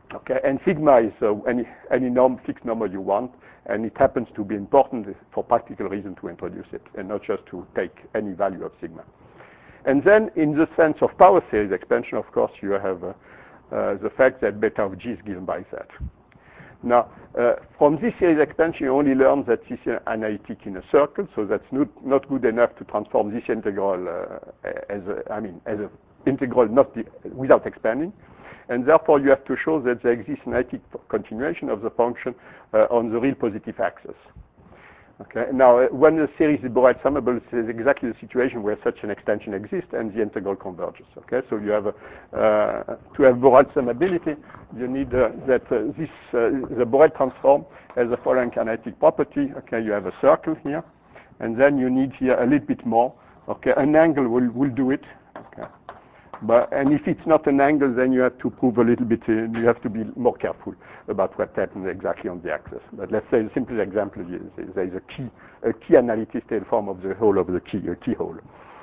Okay, and sigma is uh, any any norm, fixed number you want, and it happens to be important for practical reason to introduce it, and not just to take any value of sigma. And then, in the sense of power series expansion, of course, you have uh, uh, the fact that beta of G is given by that. Now, uh, from this series expansion, you only learn that this is analytic in a circle, so that's not, not good enough to transform this integral uh, as a, I mean, as an integral not the, without expanding. And therefore, you have to show that there exists an analytic continuation of the function uh, on the real positive axis. Okay. Now, uh, when the series is Borel summable, this is exactly the situation where such an extension exists and the integral converges. Okay. So you have a, uh, to have Borel summability, you need uh, that uh, this uh, the Borel transform has the following analytic property. Okay. You have a circle here, and then you need here a little bit more. Okay. An angle will will do it. Okay. But, and if it's not an angle, then you have to prove a little bit, uh, you have to be more careful about what happens exactly on the axis. But let's say the simplest example is there is a key, a key analysis in form of the whole of the key, a keyhole.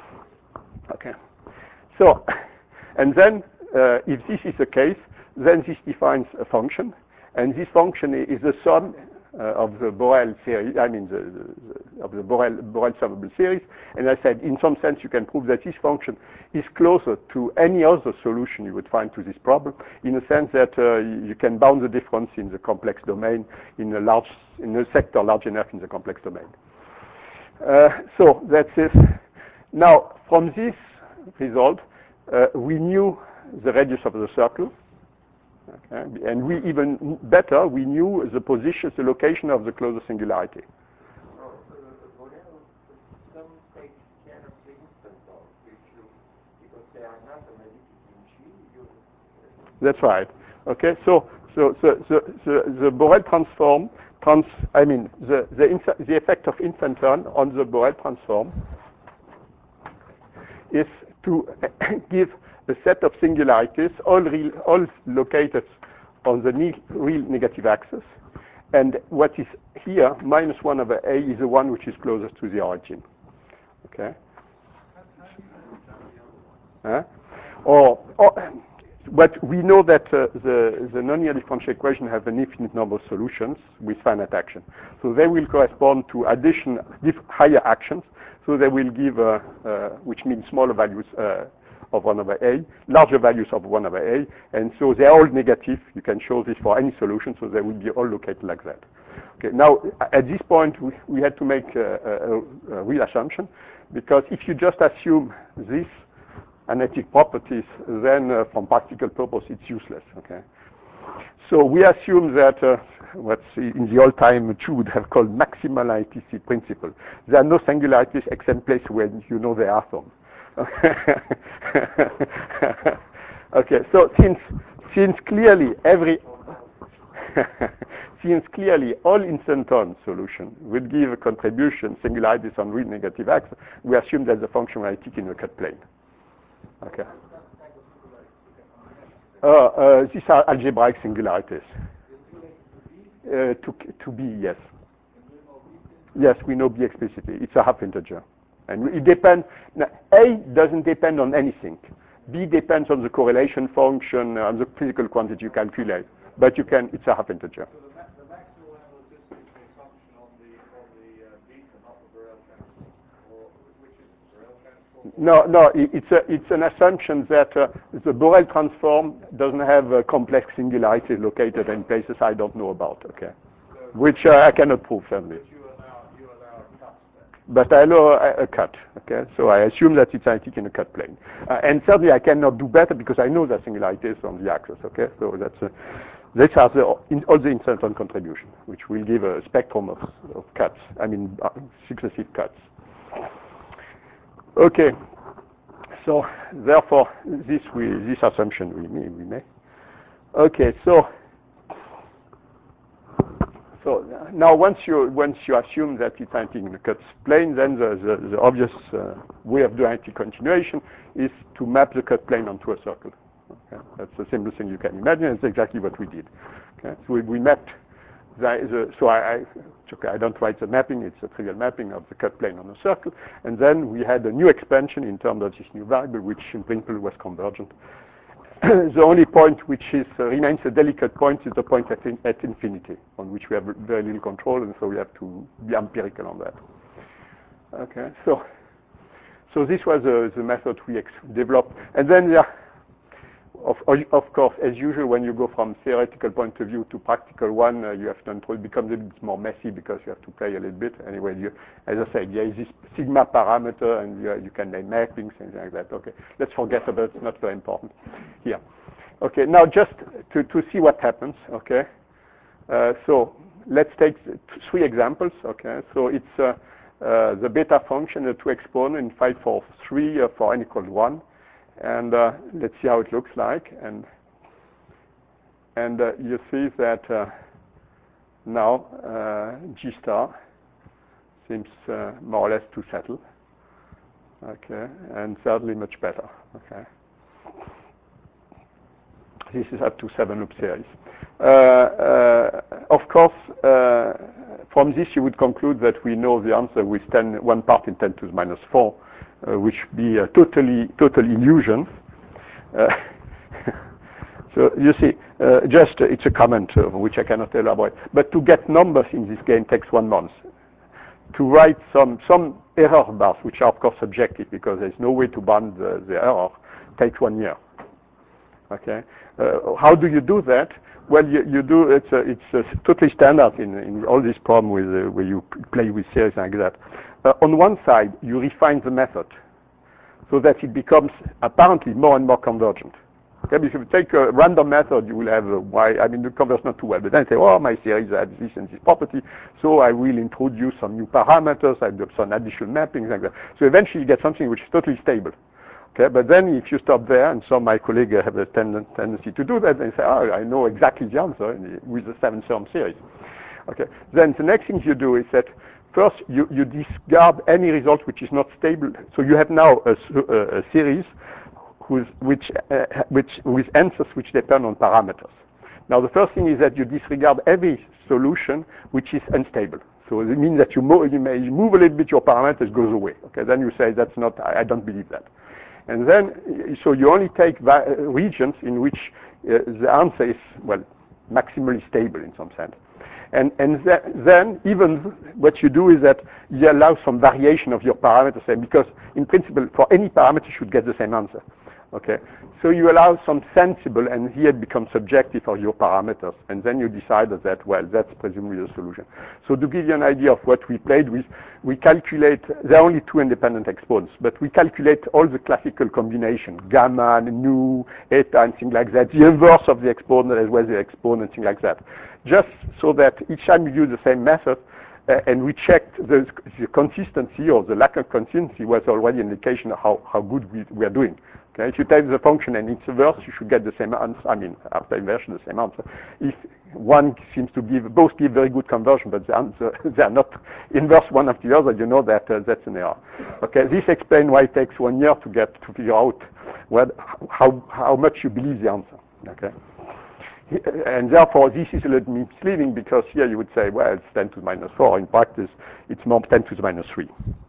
Okay. So, and then uh, if this is the case, then this defines a function, and this function is the sum Uh, of the Borel series, I mean the, the, the, of the Borel, Borel summable series. And I said, in some sense, you can prove that this function is closer to any other solution you would find to this problem, in the sense that uh, you can bound the difference in the complex domain in a large, in a sector large enough in the complex domain. Uh, so that's it. Now, from this result, uh, we knew the radius of the circle. Okay. And we even better, we knew the position, the location of the closest singularity.
Oh, so the Borel system takes care of the instantons, because they are not analytic in G. You,
That's right. Okay, so so the the the, the Borel transform trans I mean the the the effect of instanton on the Borel transform is to give a set of singularities, all real, all located on the ne real negative axis, and what is here minus one over a is the one which is closest to the origin. Okay. Huh? Or, or but we know that uh, the the nonlinear differential equation have an infinite number of solutions with finite action, so they will correspond to addition diff higher actions. So they will give, uh, uh, which means smaller values uh, of one over a, larger values of one over a, and so they're all negative. You can show this for any solution, so they will be all located like that. Okay. Now, at this point, we, we had to make a, a, a real assumption, because if you just assume these analytic properties, then uh, from practical purpose, it's useless. Okay. So we assume that uh, what in the old time Chu would have called maximal analyticity principle. There are no singularities except place where you know they are some. Okay, so since since clearly every since clearly all instanton solution will give a contribution singularities on real negative axis, we assume that the function analytic in a cut plane. Okay. Uh, uh, these are algebraic singularities. Uh, to to B, yes. Yes, we know B explicitly. It's a half integer, and it depends. Now, A doesn't depend on anything. B depends on the correlation function, uh, on the physical quantity you calculate. But you can. It's a half integer.
So the, ma the maximal analyticity is a function on the on the uh, beta, not the Borel transform, or which is the Borel transform?
No, no. It, it's a it's an assumption that uh, the Borel transform doesn't have a complex singularity located in places I don't know about. Okay, so which uh, I cannot prove certainly.
But you allow you allow cuts then.
But I allow a, a cut. Okay, so I assume that it's analytic in a cut plane, uh, and certainly I cannot do better because I know that singularity is on the axis. Okay, so that's. Uh, These are the, in, all the instanton contribution, which will give a spectrum of, of cuts, I mean uh, successive cuts. Okay, so therefore this we, this assumption we may, we may. Okay, so so now once you once you assume that it's analytic in a cut plane, then the, the, the obvious uh, way of doing analytic continuation is to map the cut plane onto a circle. Okay. That's the simplest thing you can imagine. It's exactly what we did. Okay. So we, we mapped the, the so I, I okay, I don't write the mapping, it's a trivial mapping of the cut plane on a circle, and then we had a new expansion in terms of this new variable, which in principle was convergent. the only point which is uh, remains a delicate point is the point at, in, at infinity, on which we have very little control, and so we have to be empirical on that. Okay, so so this was uh, the method we ex developed, and then there. Of, of course, as usual, when you go from theoretical point of view to practical one, uh, you have to, it becomes a bit more messy because you have to play a little bit. Anyway, you, as I said, there is this sigma parameter, and you, you can name mappings, things like that. Okay, let's forget about it. It's not very important here. Okay, now just to, to see what happens. Okay, uh, so let's take three examples. Okay, so it's uh, uh, the beta function, the two exponent in five four three uh, for n equals one. And uh, let's see how it looks like. And and uh, you see that uh, now uh, G star seems uh, more or less to settle. Okay, and certainly much better. Okay, this is up to seven loop series. Uh, uh, of course, uh, from this you would conclude that we know the answer with ten, one part in ten to the minus four. Uh, which be a totally total illusion. Uh, so you see, uh, just uh, it's a comment uh, which I cannot elaborate. But to get numbers in this game takes one month. To write some some error bars, which are of course subjective because there's no way to bound the, the error, takes one year. Okay, uh, how do you do that? Well, you, you do it's a, it's a totally standard in, in all this problem with uh, where you play with series like that. Uh, on one side, you refine the method so that it becomes apparently more and more convergent. Okay, if you take a random method, you will have a y. I mean, it converges not too well. But then say, oh, my series has this and this property, so I will introduce some new parameters, I do some additional mappings like that. So eventually, you get something which is totally stable. Okay, but then if you stop there, and some of my colleagues have a tend tendency to do that, they say, oh, I know exactly the answer with the seven-term series. Okay, then the next thing you do is that first you, you discard any result which is not stable. So you have now a, a, a series whose, which, uh, which, with answers which depend on parameters. Now the first thing is that you disregard every solution which is unstable. So it means that you, mo you may move a little bit your parameters, goes away. Okay, then you say that's not, I, I don't believe that. And then, so you only take regions in which uh, the answer is, well, maximally stable in some sense. And, and th then, even what you do is that you allow some variation of your parameters, because in principle, for any parameter, you should get the same answer. Okay, so you allow some sensible, and here it becomes subjective of your parameters, and then you decide that, well, that's presumably the solution. So to give you an idea of what we played with, we calculate, there are only two independent exponents, but we calculate all the classical combination, gamma, nu, eta, and things like that, the inverse of the exponent as well as the exponent, things like that. Just so that each time you use the same method, uh, and we checked the, the consistency or the lack of consistency was already an indication of how, how good we, we are doing. Okay, if you take the function and its inverse, you should get the same answer. I mean, after inversion, the same answer. If one seems to give, both give very good conversion, but the answer, they are not inverse one after the other, you know that uh, that's an error. Okay, this explains why it takes one year to get to figure out what, how how much you believe the answer. Okay, and therefore this is a little misleading because here you would say, well, it's ten to the minus four. In practice, it's more ten to the minus three.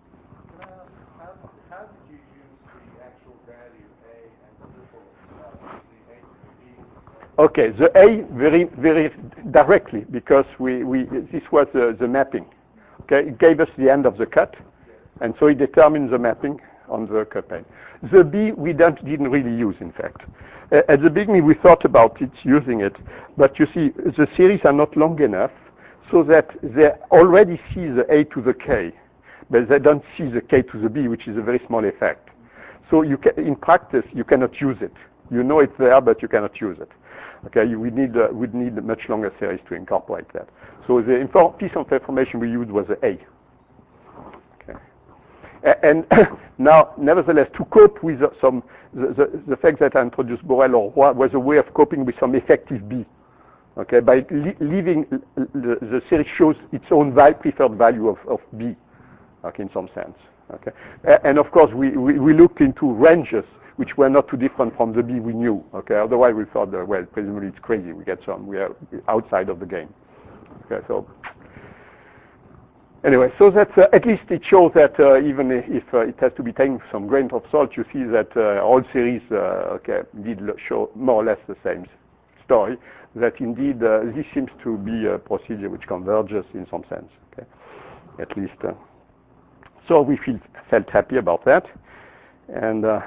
Okay, the A very, very directly because we, we this was uh, the mapping. Okay, it gave us the end of the cut, and so it determined the mapping on the cut plane. The B we don't, didn't really use, in fact. Uh, at the beginning we thought about it, using it, but you see the series are not long enough so that they already see the A to the K, but they don't see the K to the B, which is a very small effect. So you can, in practice, you cannot use it. You know it's there, but you cannot use it. Okay, you, we need uh, we need a much longer series to incorporate that. So the info piece of information we used was the A. Okay, a and now, nevertheless, to cope with uh, some the, the, the fact that I introduced Borel or Roy was a way of coping with some effective B. Okay, by li leaving the, the series shows its own val preferred value of, of B. Okay, in some sense. Okay, a and of course we, we we looked into ranges which were not too different from the B we knew. Okay, otherwise we thought that, well, presumably it's crazy. We get some, we are outside of the game. Okay, so Anyway, so that uh, at least it shows that uh, even if uh, it has to be taken with some grain of salt, you see that uh, all series uh, okay, did show more or less the same story, that indeed uh, this seems to be a procedure which converges in some sense, okay, at least. Uh, so we feel, felt happy about that. And uh,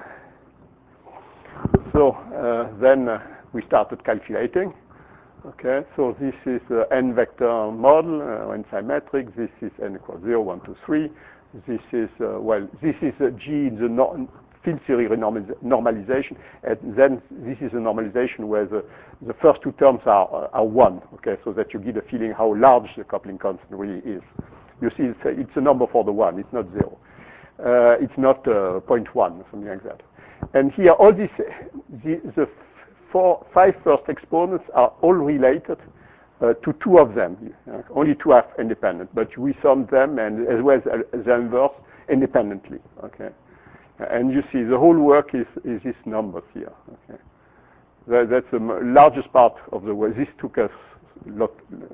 so uh, then uh, we started calculating. Okay, so this is the n vector model, uh, n symmetric. This is n equals zero, one, two, three. This is, uh, well, this is a G in the no field theory normalization. And then this is a normalization where the, the first two terms are, uh, are one, okay, so that you get a feeling how large the coupling constant really is. You see, it's a, it's a number for the one, it's not zero. Uh, it's not uh, zero point one, something like that. And here, all this, the, the four, five first exponents are all related uh, to two of them. Uh, only two are independent, but we sum them and as well as the inverse independently. Okay, and you see the whole work is is these numbers here. Okay, that, that's the largest part of the work. This took us a lot,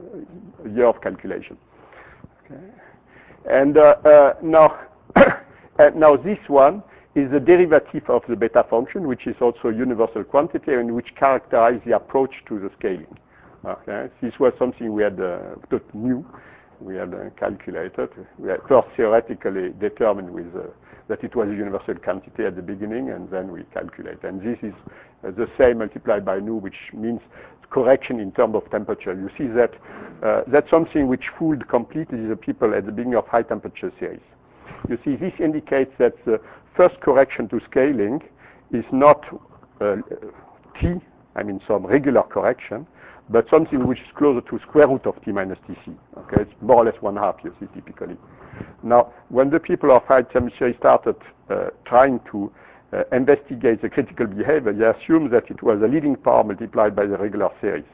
a year of calculation. Okay, and uh, uh, now and now this one is the derivative of the beta function, which is also a universal quantity and which characterizes the approach to the scaling. Okay, this was something we had uh, new, we had uh, calculated. We had first theoretically determined with uh, that it was a universal quantity at the beginning, and then we calculate. And this is uh, the same multiplied by nu, which means correction in terms of temperature. You see that uh, that's something which fooled completely the people at the beginning of high temperature series. You see, this indicates that the first correction to scaling is not uh, t, I mean some regular correction, but something which is closer to square root of t minus tc. Okay, it's more or less one half, you see, typically. Now, when the people of high temperature started uh, trying to uh, investigate the critical behavior, they assumed that it was a leading power multiplied by the regular series.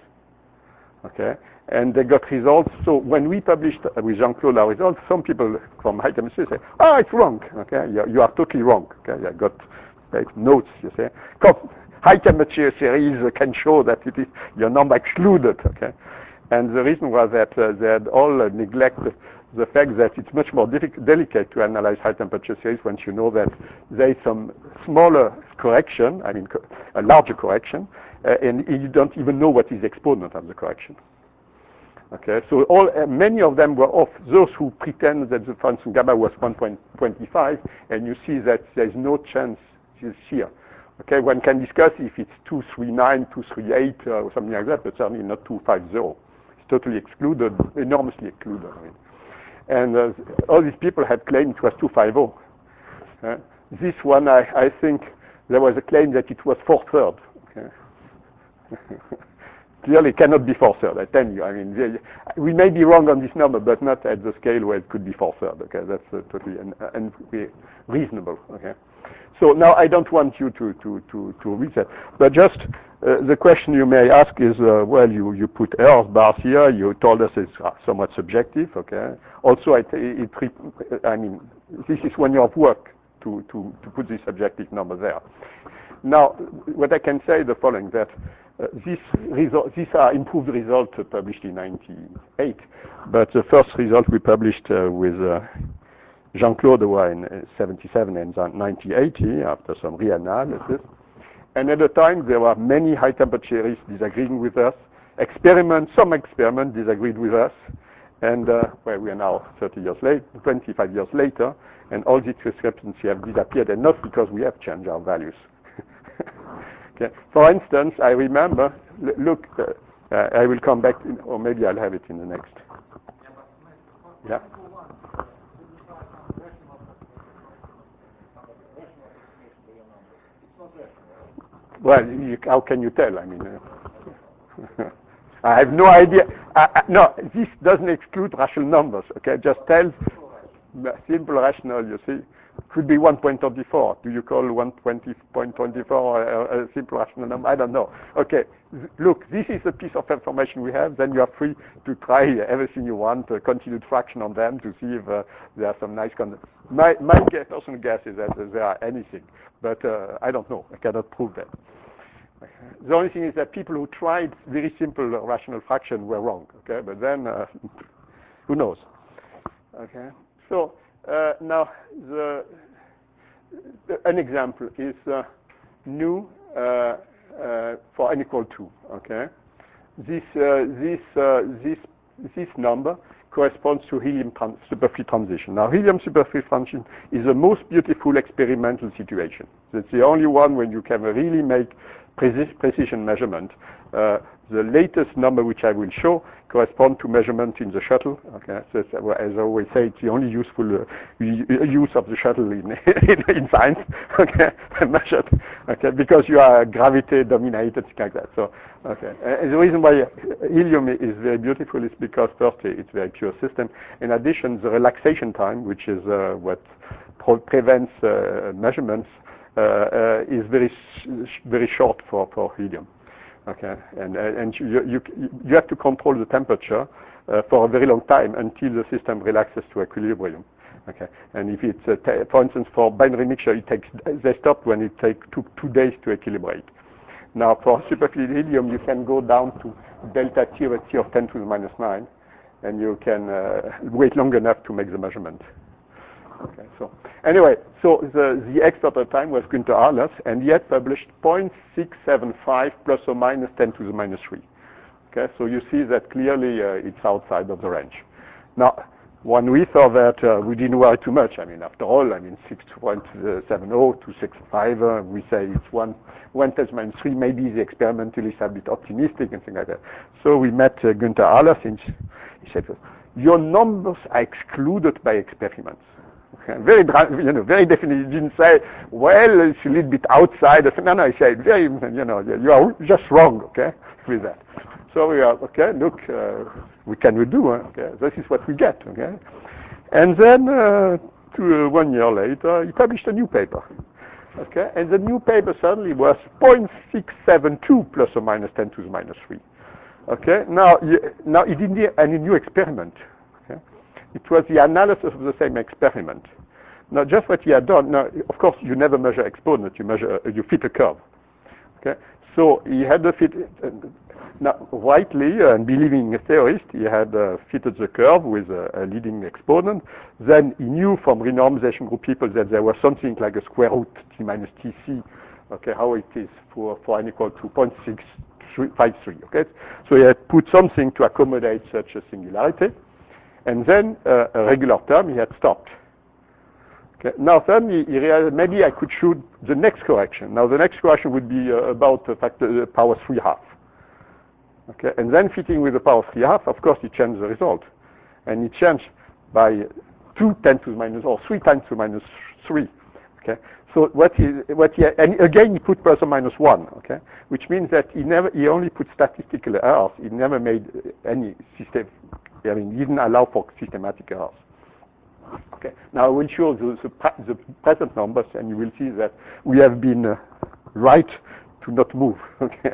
Okay, and they got results. So when we published uh, with Jean-Claude our results, some people from high temperature say, "Ah, oh, it's wrong." Okay, you, you are totally wrong. Okay, I got like, notes. You say, high temperature series can show that it is your number excluded. Okay, and the reason was that uh, they had all uh, neglected the fact that it's much more delicate to analyze high temperature series once you know that there is some smaller correction, I mean co a larger correction, uh, and you don't even know what is the exponent of the correction. Okay, so all uh, many of them were off. Those who pretend that the function gamma was one point two five, and you see that there is no chance this here. Okay, one can discuss if it's two three nine, two three eight, uh, or something like that, but certainly not two five zero. It's totally excluded, enormously excluded. I mean. And uh, all these people had claimed it was two five zero. Uh, this one, I, I think, there was a claim that it was four thirds. Okay. Clearly, cannot be four thirds. I tell you. I mean, they, we may be wrong on this number, but not at the scale where it could be four thirds. Okay, that's uh, totally un, un, reasonable. Okay. So now I don't want you to to to to read that, but just uh, the question you may ask is, uh, well, you you put error bars here. You told us it's uh, somewhat subjective. Okay. Also, it, it, it I mean, this is when you have work to to to put this subjective number there. Now, what I can say is the following: that uh, this result, these are improved results uh, published in ninety-eight, but the first result we published uh, with uh, Jean-Claude were in uh, seventy-seven and nineteen eighty after some reanalysis. And at the time, there were many high temperatures disagreeing with us. Experiments, some experiments disagreed with us. And uh, well, we are now thirty years later, twenty-five years later, and all these discrepancies have disappeared, and not because we have changed our values. Okay. For instance, I remember, look, uh, uh, I will come back, in, or maybe I'll have it in the next. Yeah. Well, you, how can you tell? I mean, uh, I have no idea. Uh, uh, no, this doesn't exclude rational numbers. Okay, it just tells simple rational. You see, could be one point two four. Do you call one twenty point two four a, a simple rational number? I don't know. Okay, look, this is a piece of information we have. Then you are free to try everything you want, a continued fraction on them to see if uh, there are some nice. Con my my guess, personal guess is that there are anything, but uh, I don't know. I cannot prove that. The only thing is that people who tried very simple rational fraction were wrong. Okay, but then uh, who knows? Okay. So uh, now the, the an example is uh, nu uh, uh, for n equal two. Okay. This uh, this uh, this this number corresponds to helium trans superfluid transition. Now, helium superfluid transition is the most beautiful experimental situation. It's the only one when you can really make preci precision measurement. Uh, the latest number, which I will show, correspond to measurement in the shuttle. Okay, so as I always say, it's the only useful uh, use of the shuttle in, in, in science. Okay, measured. Okay, because you are gravity dominated, things like that. So, okay, and the reason why helium is very beautiful is because firstly, it's a very pure system. In addition, the relaxation time, which is uh, what prevents uh, measurements, uh, uh, is very sh very short for for helium. Okay, and and you you you have to control the temperature uh, for a very long time until the system relaxes to equilibrium. Okay, and if it's uh, for instance for binary mixture, it takes they stop when it takes two two days to equilibrate. Now for superfluid helium, you can go down to delta T over T of ten to the minus nine, and you can uh, wait long enough to make the measurement. Okay, so anyway, so the, the expert at the time was Günther Ahlers, and he had published zero point six seven five plus or minus ten to the minus three. Okay, so you see that clearly uh, it's outside of the range. Now, when we thought that uh, we didn't worry too much, I mean, after all, I mean, six point seven zero to six point five, uh, we say it's one, one ten to the minus three, maybe the experimentalists are a bit optimistic and things like that. So we met uh, Günther Ahlers, and he said, your numbers are excluded by experiments. Okay. Very, you know, very definitely. He didn't say, well, it's a little bit outside. I said, no, no, he said, very, you know, you are just wrong, okay, with that. So we are, okay, look, uh, what can we do? Huh? Okay, this is what we get, okay. And then, uh, to, uh, one year later, he published a new paper, okay, and the new paper suddenly was zero point six seven two plus or minus ten to the minus three, okay. Now, you, now he didn't do any new experiment. It was the analysis of the same experiment. Now, just what he had done. Now, of course, you never measure exponent. You measure, uh, you fit a curve. Okay. So he had the fit. Uh, now, rightly, uh, and believing a theorist, he had uh, fitted the curve with a, a leading exponent. Then he knew from renormalization group people that there was something like a square root t minus tc. Okay, how it is for for n equal to zero point six five three. Okay. So he had put something to accommodate such a singularity. And then uh, a regular term he had stopped. Okay. Now then he, he realized maybe I could shoot the next correction. Now the next correction would be uh, about the factor uh, power three half. Okay, and then fitting with the power three half, of course he changed the result, and he changed by two ten to the minus or three times to the minus three. Okay, so what he what he and again he put plus or minus one. Okay, which means that he never he only put statistical errors. He never made any system. I mean, he didn't allow for systematic errors. Okay. Now I will show the, the, the present numbers, and you will see that we have been uh, right to not move. Okay.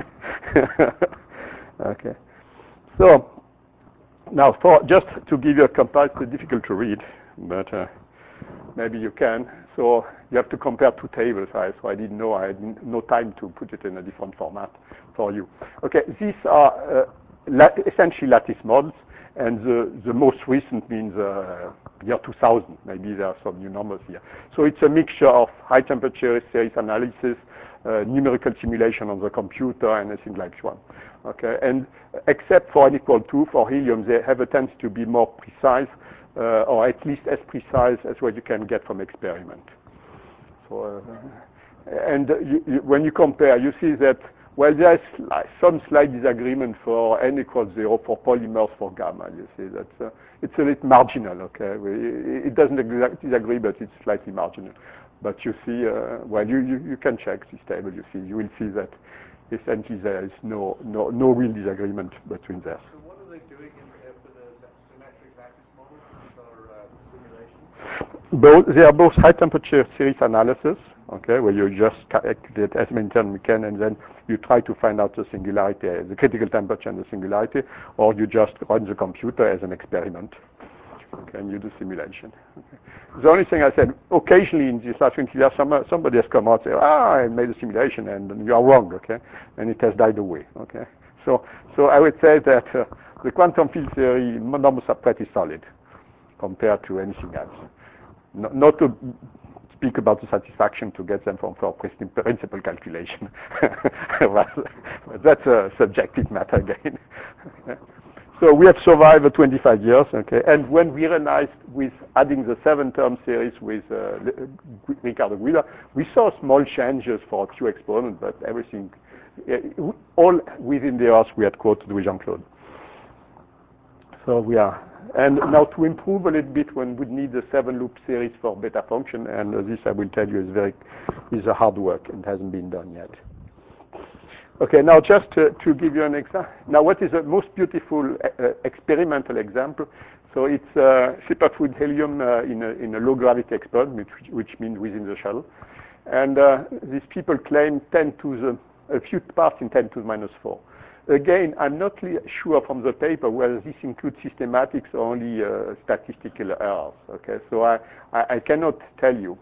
Okay. So now, for just to give you a comparison, it's difficult to read, but uh, maybe you can. So you have to compare two tables. Right? So I didn't know. I had no time to put it in a different format for you. Okay. These are uh, la essentially lattice models. And the, the most recent means uh, year two thousand. Maybe there are some new numbers here. So it's a mixture of high temperature series analysis, uh, numerical simulation on the computer, and anything like one. Okay, and except for n equal to, for helium, they have a tendency to be more precise, uh, or at least as precise as what you can get from experiment. So, uh, and you, you, when you compare, you see that. Well, there is some slight disagreement for n equals zero for polymers for gamma. You see that uh, it's a little marginal. Okay, it doesn't disagree, but it's slightly marginal. But you see, uh, well, you, you you can check this table. You see, you will see that essentially there is no no no real disagreement between there.
So what are they doing in, uh, for the symmetric lattice models or uh, simulations?
Both they are both high temperature series analysis. Okay, where you just calculate as many terms you can, and then you try to find out the singularity, the critical temperature and the singularity, or you just run the computer as an experiment. Okay, and you do simulation. Okay. The only thing I said, occasionally in this last twenty years, some, somebody has come out and say, ah, I made a simulation, and you are wrong, okay, and it has died away, okay. So, so I would say that uh, the quantum field theory numbers are pretty solid. compared to anything else. No, not to speak about the satisfaction to get them from for principal calculation. Well, that's a subjective matter again. So we have survived twenty-five years, okay? And when we realized with adding the seven-term series with uh, Ricardo Guida, we saw small changes for a few exponents, but everything, uh, all within the Earth we had quoted with Jean-Claude. So we are, and now to improve a little bit, one would need a seven-loop series for beta function, and uh, this I will tell you is very, is a hard work and hasn't been done yet. Okay, now just to, to give you an example. Now what is the most beautiful uh, experimental example? So it's uh, superfluid helium uh, in, a, in a low gravity experiment, which, which means within the shell. And uh, these people claim ten to the, a few parts in ten to the minus four. Again, I'm not sure from the paper whether this includes systematics or only uh, statistical errors. Okay, so I, I, I cannot tell you.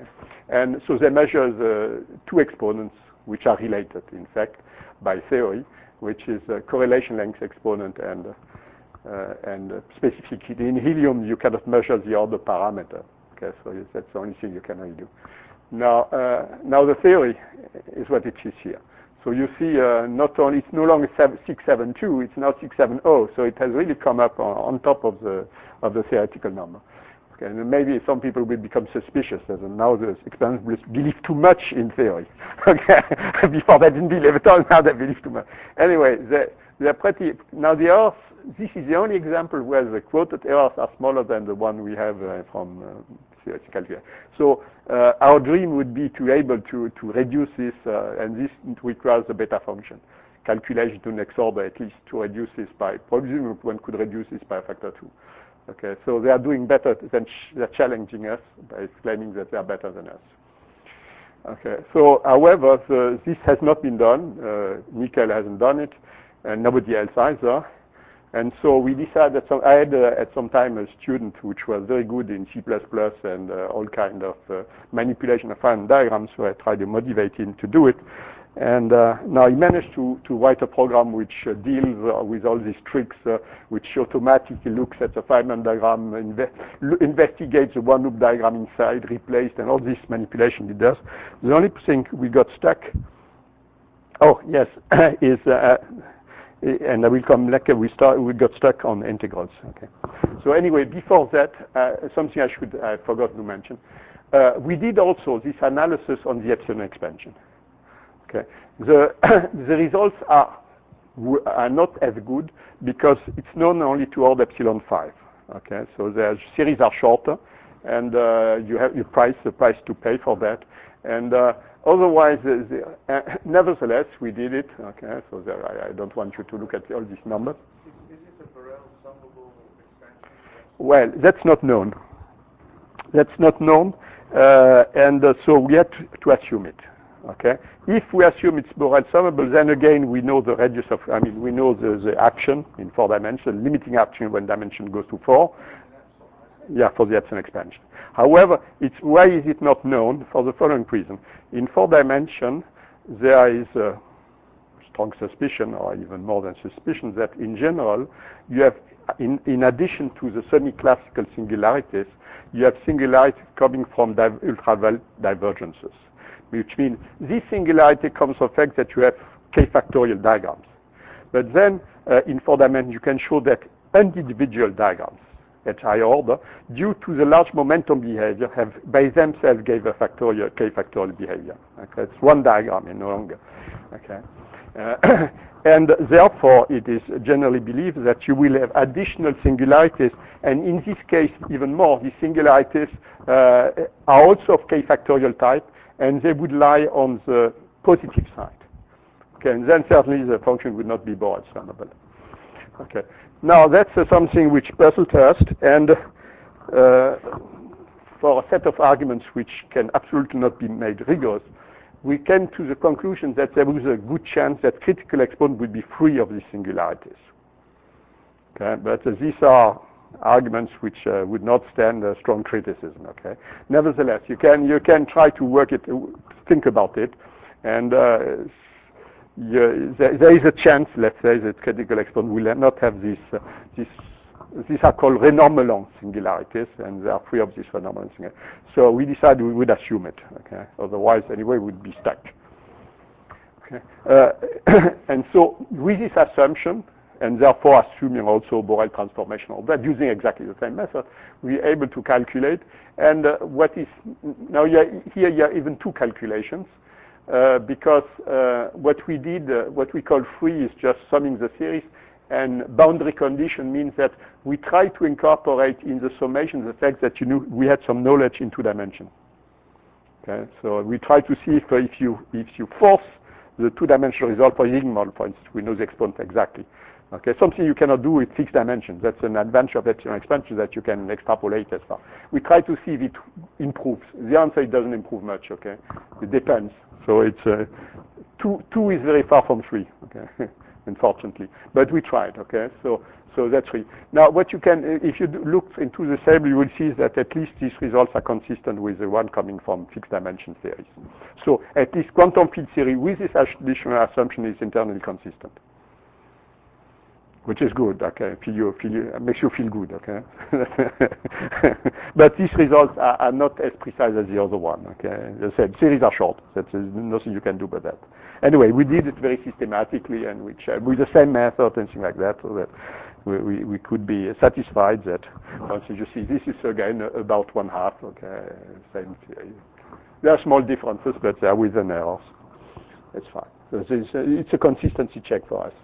And so they measure the two exponents which are related, in fact, by theory, which is a correlation length exponent and uh, and uh, specificity. In helium, you cannot measure the other parameter. Okay, so that's the only thing you can really do. Now, uh, now the theory is what it is here. So you see, uh, not only it's no longer six seven two, it's now six seven zero. So it has really come up on, on top of the of the theoretical number. Okay, and maybe some people will become suspicious that now the experiments believe too much in theory. Okay, before they didn't believe at all, now they believe too much. Anyway, they, they're pretty. Now the errors. This is the only example where the quoted errors are smaller than the one we have uh, from uh, theoretical calculus. So uh, our dream would be to be able to to reduce this, uh, and this requires the beta function calculation to next order at least to reduce this by. Presumably one could reduce this by a factor two. Okay, so they are doing better than ch they're challenging us by claiming that they are better than us. Okay, so however, the, this has not been done. Uh, Nickel hasn't done it, and nobody else either. And so we decided that some, I had uh, at some time a student which was very good in C plus plus and uh, all kind of uh, manipulation of Feynman diagrams, so I tried to motivate him to do it. And uh, now he managed to, to write a program which uh, deals uh, with all these tricks, uh, which automatically looks at the Feynman diagram, inve investigates the one-loop diagram inside, replaced, and all this manipulation he does. The only thing we got stuck, oh, yes, is, uh, and I will come later, we, start, we got stuck on integrals. Okay. So anyway, before that, uh, something I should, I forgot to mention. Uh, we did also this analysis on the epsilon expansion. Okay. The, the results are, are not as good because it's known only to order epsilon five. Okay, so the series are shorter, and uh, you have you price the price to pay for that. And uh, otherwise, uh, the, uh, nevertheless, we did it. Okay, so there, I, I don't want you to look at all these numbers.
Is, is it a Borel summable expansion?
Well, that's not known. That's not known, uh, and uh, so we had to, to assume it. Okay. If we assume it's Borel summable, then again we know the radius of, I mean, we know the, the action in four dimensions, limiting action when dimension goes to four. Yeah, for the epsilon expansion. However, it's why is it not known? For the following reason: in four dimension, there is a strong suspicion, or even more than suspicion, that in general you have, in, in addition to the semi-classical singularities, you have singularities coming from di ultraviolet divergences. Which means this singularity comes from the fact that you have k factorial diagrams. But then uh, in four dimensions you can show that individual diagrams at higher order, due to the large momentum behavior, have by themselves gave a factorial k factorial behavior. Okay, it's one diagram and no longer. Okay, uh, and therefore it is generally believed that you will have additional singularities, and in this case even more. These singularities uh, are also of k factorial type, and they would lie on the positive side. Okay, and then certainly the function would not be Borel summable. Okay, now that's uh, something which puzzled us, and uh, for a set of arguments which can absolutely not be made rigorous, we came to the conclusion that there was a good chance that critical exponent would be free of these singularities. Okay, but uh, these are arguments which uh, would not stand uh, strong criticism. Okay. Nevertheless, you can you can try to work it, think about it, and uh, you, there, there is a chance, let's say, that critical exponent will not have this uh, this these are called renormalant singularities, and there are three of these renormalant singularities. So we decided we would assume it. Okay, otherwise, anyway, we'd be stuck. Okay, uh, and so with this assumption, and therefore assuming also Borel transformation, all that using exactly the same method, we're able to calculate. And uh, what is now you here you have even two calculations. Uh, because uh, what we did, uh, what we call free, is just summing the series, and boundary condition means that we try to incorporate in the summation the fact that you knew we had some knowledge in two dimensions. Okay, so we try to see if uh, if you if you force the two-dimensional result for Ising model, for instance, we know the exponent exactly. Okay, something you cannot do with fixed dimensions. That's an advantage of epsilon expansion that you can extrapolate as far. We try to see if it improves. The answer, it doesn't improve much. Okay, it depends. So it's uh, two. Two is very far from three. Okay, unfortunately, but we tried. Okay, so so that's three. Now, what you can, if you look into the table, you will see that at least these results are consistent with the one coming from fixed dimension theories. So at least quantum field theory with this additional assumption is internally consistent, which is good. Okay, feel you, feel you, makes you feel good. Okay, but these results are, are not as precise as the other one. Okay, as I said, series are short. That's uh, nothing you can do but that. Anyway, we did it very systematically and which, uh, with the same method and things like that, so that we, we, we could be satisfied that, once you see, this is again about one half. Okay, same theory. There are small differences, but they are within errors. That's fine. So it's a, it's a consistency check for us.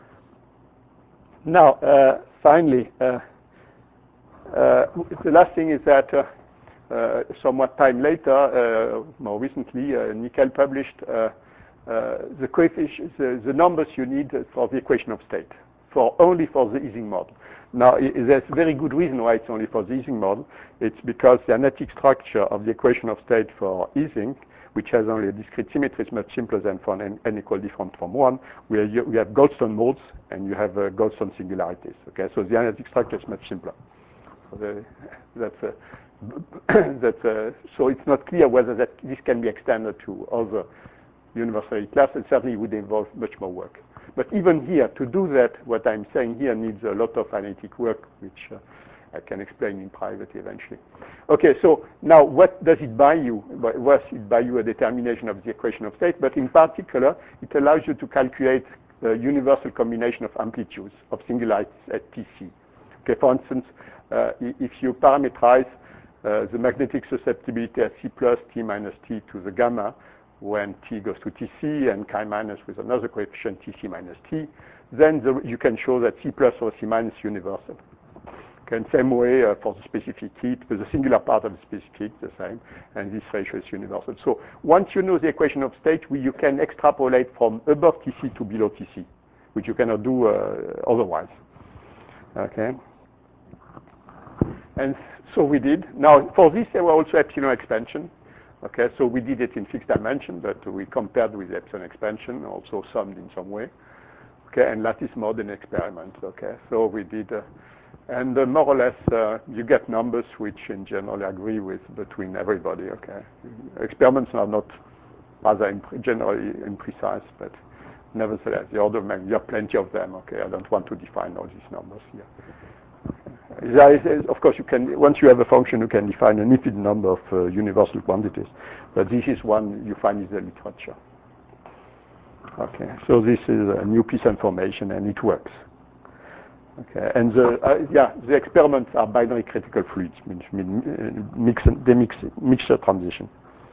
Now, uh, finally, uh, uh, the last thing is that uh, uh, somewhat time later, uh, more recently, uh, Nickel published uh, uh, the coefficients, the, the numbers you need for the equation of state, for only for the Ising model. Now, I, there's a very good reason why it's only for the Ising model. It's because the analytic structure of the equation of state for Ising, which has only a discrete symmetry, is much simpler than for an n equal different from one, where you, you have Goldstone modes and you have uh, Goldstone singularities. Okay, so the analytic structure is much simpler. So the, that's uh, that's uh, so it's not clear whether that this can be extended to other universality classes. It certainly would involve much more work. But even here, to do that, what I'm saying here needs a lot of analytic work, which uh, I can explain in private eventually. Okay, so now what does it buy you? Well, it buy you a determination of the equation of state, but in particular, it allows you to calculate the universal combination of amplitudes of singularities at T C. Okay, for instance, uh, if you parameterize uh, the magnetic susceptibility at C plus T minus T to the gamma, when T goes to T C and chi minus with another coefficient T C minus T, then the, you can show that C plus or C minus is universal. Okay, in the same way uh, for the specific heat, because the singular part of the specific heat is the same, and this ratio is universal. So once you know the equation of state, we, you can extrapolate from above T C to below T C, which you cannot do uh, otherwise. Okay, and so we did. Now for this, there were also epsilon expansion. Okay, so we did it in fixed dimension, but we compared with epsilon expansion, also summed in some way. Okay, and lattice model experiments. Okay, so we did, uh, and uh, more or less uh, you get numbers which in general agree with between everybody. Okay, experiments are not rather imp generally imprecise, but nevertheless, the order of magnitude, you have plenty of them. Okay, I don't want to define all these numbers here. There is, of course, you can, once you have a function, you can define an infinite number of uh, universal quantities. But this is one you find in the literature. Okay, so this is a new piece of information, and it works. Okay, and the, uh, yeah, the experiments are binary critical fluids, means mean, mix, they mix, mixture transition.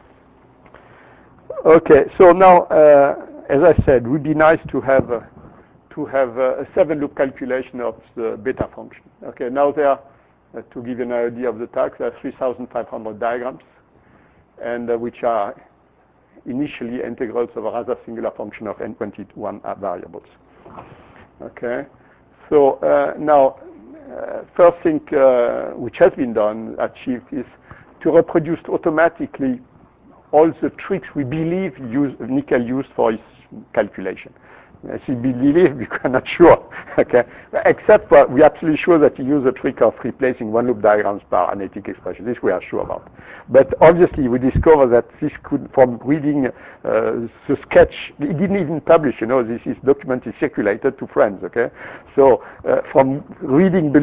Okay, so now, uh, as I said, it would be nice to have uh, to have uh, a seven-loop calculation of the beta function. Okay, now there, uh, to give you an idea of the task, there are three thousand five hundred diagrams, and uh, which are initially integrals of a rather singular function of n twenty-one variables. Okay, so uh, now, uh, first thing uh, which has been done, achieved, is to reproduce automatically all the tricks we believe use, Nickel used for his calculation. She believe we are not sure, okay? Except for we're absolutely sure that he used the trick of replacing one loop diagrams per analytic expression. This we are sure about. But obviously we discovered that this could, from reading uh, the sketch, he didn't even publish, you know, this is document is circulated to friends, okay? So uh, from reading,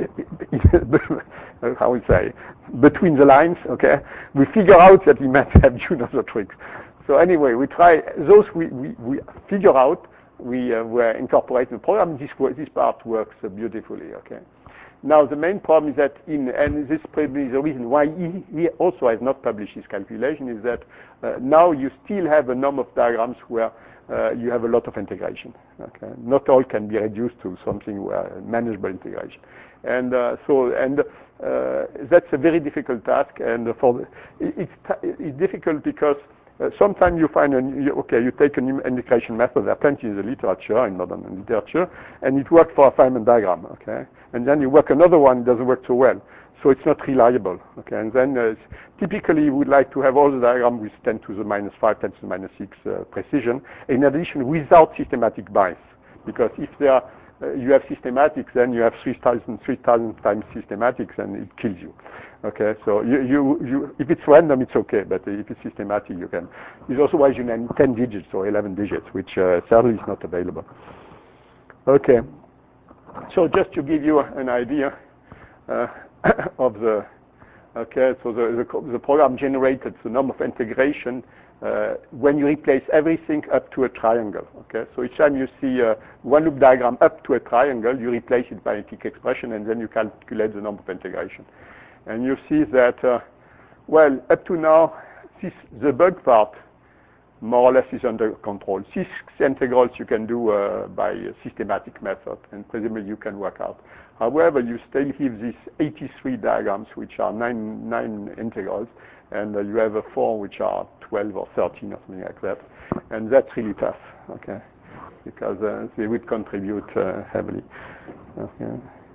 how we say, between the lines, okay, we figure out that he might have used other tricks. So anyway, we try, those we, we, we figure out, we uh, were incorporating the program. This, this part works uh, beautifully, okay. Now the main problem is that in, and this probably is the reason why he, he also has not published his calculation, is that uh, now you still have a number of diagrams where uh, you have a lot of integration, okay. Not all can be reduced to something where manageable integration. And uh, so, and uh, that's a very difficult task, and for the, it's, it's difficult because Uh, sometimes you find, an, you, okay, you take an integration method, there are plenty in the literature, in modern literature, and it works for a Feynman diagram, okay? And then you work another one, it doesn't work so well. So it's not reliable, okay? And then uh, typically you would like to have all the diagrams with ten to the minus five, ten to the minus six uh, precision, in addition without systematic bias. Because if there are, uh, you have systematics, then you have three thousand times systematics, and it kills you. Okay, so you, you, you, if it's random, it's okay, but if it's systematic, you can. It's also why you need ten digits or eleven digits, which uh, certainly is not available. Okay, so just to give you an idea uh, of the, okay, so the, the, the program generated the number of integration uh, when you replace everything up to a triangle, okay? So each time you see uh, one loop diagram up to a triangle, you replace it by a analytic expression, and then you calculate the number of integration. And you see that, uh, well, up to now, this, the bug part more or less is under control. Six integrals you can do uh, by a systematic method, and presumably you can work out. However, you still have these eighty-three diagrams, which are nine, nine integrals, and uh, you have a four which are twelve or thirteen or something like that. And that's really tough, okay, because uh, they would contribute uh, heavily. Okay.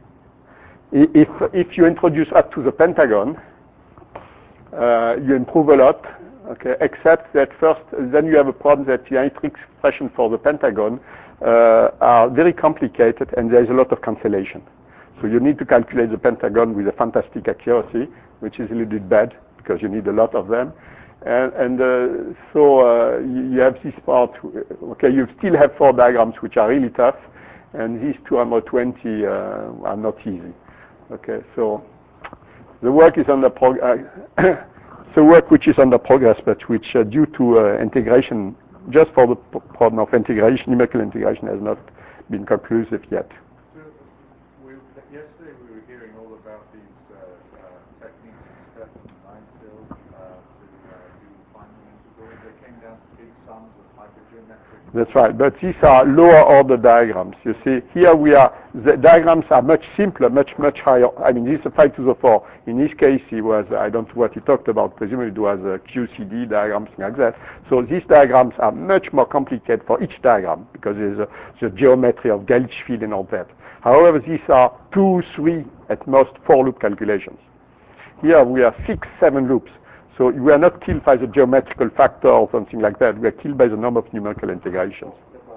If, if you introduce up to the pentagon, uh, you improve a lot, okay, except that first, then you have a problem that the analytic expression for the pentagon uh, are very complicated, and there is a lot of cancellation. So you need to calculate the pentagon with a fantastic accuracy, which is a little bit bad, because you need a lot of them. And, and uh, so uh, you, you have this part, okay, you still have four diagrams which are really tough, and these two hundred twenty uh, are not easy. Okay, so the work is under prog uh, the work which is under progress, but which uh, due to uh, integration, just for the problem of integration, numerical integration has not been conclusive yet.
So we, yesterday we were hearing all about these uh, uh, techniques of Stefan and Einstein uh, to uh, do Feynman integrals. They came down to big sums of hypergeometric.
That's right, but these are lower order diagrams. You see, here we are, the diagrams are much simpler, much, much higher. I mean, this is a five to the four. In this case, he was, I don't know what he talked about, presumably it was a Q C D diagram, something like that. So these diagrams are much more complicated for each diagram, because there's a, the geometry of Gauge field and all that. However, these are two, three, at most four loop calculations. Here we are six, seven loops. So we are not killed by the geometrical factor or something like that. We are killed by the number of numerical integrations.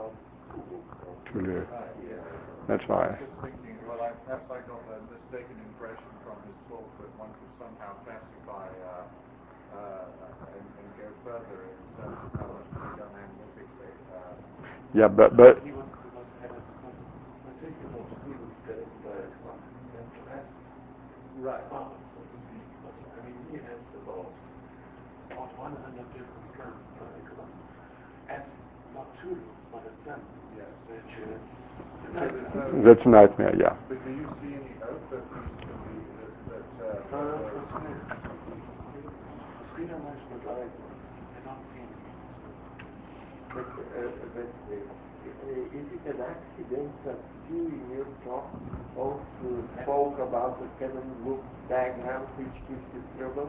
That's right.
I was just thinking, well, I, perhaps I got a mistaken impression from his talk that one could somehow classify uh, uh, and, and go further in terms of how much can be done analytically. Uh,
yeah, but but.
He wants to have a particular student that perhaps right on, so to speak. But I mean, he has about about one hundred different current curriculum, and not two, but a ten.
yes.
Which is
That's a nightmare, yeah.
But do you see any hope that these can be, that, that uh,
uh, three-dimensional diagram? I don't see any.
But, uh, but uh, is it an accident that you in your talk also spoke about the seven loop diagram which gives you trouble?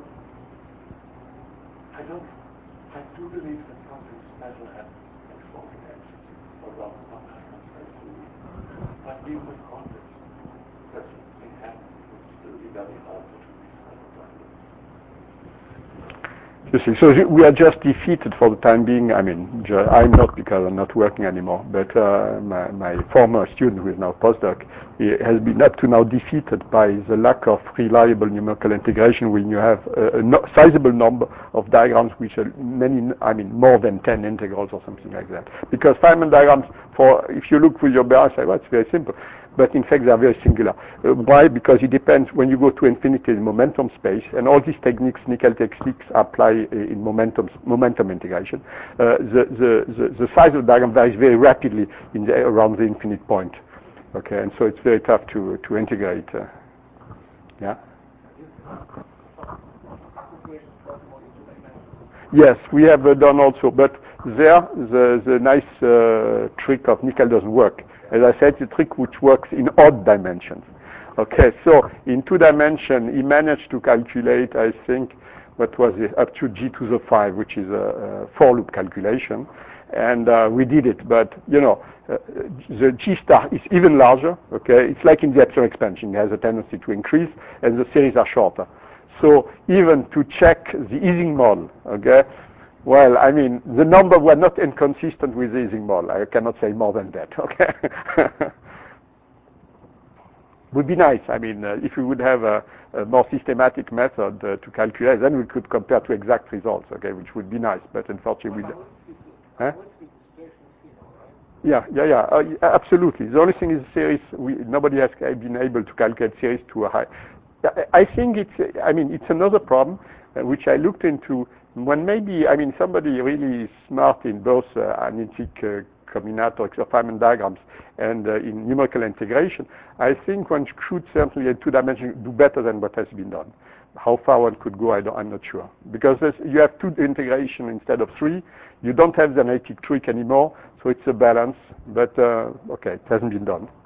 I don't. I do believe that something special happens at folding actions or rather some diagrams like two. But even with context, such a thing happens, it would still be very hard to do these kind of diagrams.
You see, so we are just defeated for the time being. I mean, ju- I'm not because I'm not working anymore, but uh, my, my former student who is now postdoc, he has been up to now defeated by the lack of reliable numerical integration when you have a, a no, sizable number of diagrams which are many, I mean, more than ten integrals or something like that. Because Feynman diagrams, for if you look with your bare eye, say, well, it's very simple. But in fact, they are very singular. Uh, why? Because it depends when you go to infinity in momentum space, and all these techniques, nickel techniques, apply uh, in momentum momentum integration. Uh, the, the, the the size of the diagram varies very rapidly in the, around the infinite point. Okay, and so it's very tough to to integrate. Uh, yeah. Yes, we have uh, done also, but there the the nice uh, trick of nickel doesn't work. As I said, it's a trick which works in odd dimensions. Okay, so in two dimension, he managed to calculate, I think, what was it, up to g to the five, which is a, a for loop calculation, and uh, we did it. But you know, uh, the G star is even larger. Okay, it's like in the epsilon expansion; it has a tendency to increase, and the series are shorter. So even to check the Ising model, okay. Well, I mean, the number were not inconsistent with the Ising model. I cannot say more than that, okay? Would be nice. I mean, uh, if we would have a, a more systematic method uh, to calculate, then we could compare to exact results, okay, which would be nice. But unfortunately, we don't. Huh? Yeah, yeah, yeah, uh, absolutely. The only thing is series, we, nobody has been able to calculate series to a high. I think it's, I mean, it's another problem, uh, which I looked into. When maybe, I mean, somebody really smart in both uh, analytic uh, combinatorics or Feynman diagrams and uh, in numerical integration, I think one should certainly in two dimensions do better than what has been done. How far one could go, I don't, I'm not sure. Because you have two integration instead of three. You don't have the analytic trick anymore, so it's a balance. But, uh, okay, it hasn't been done.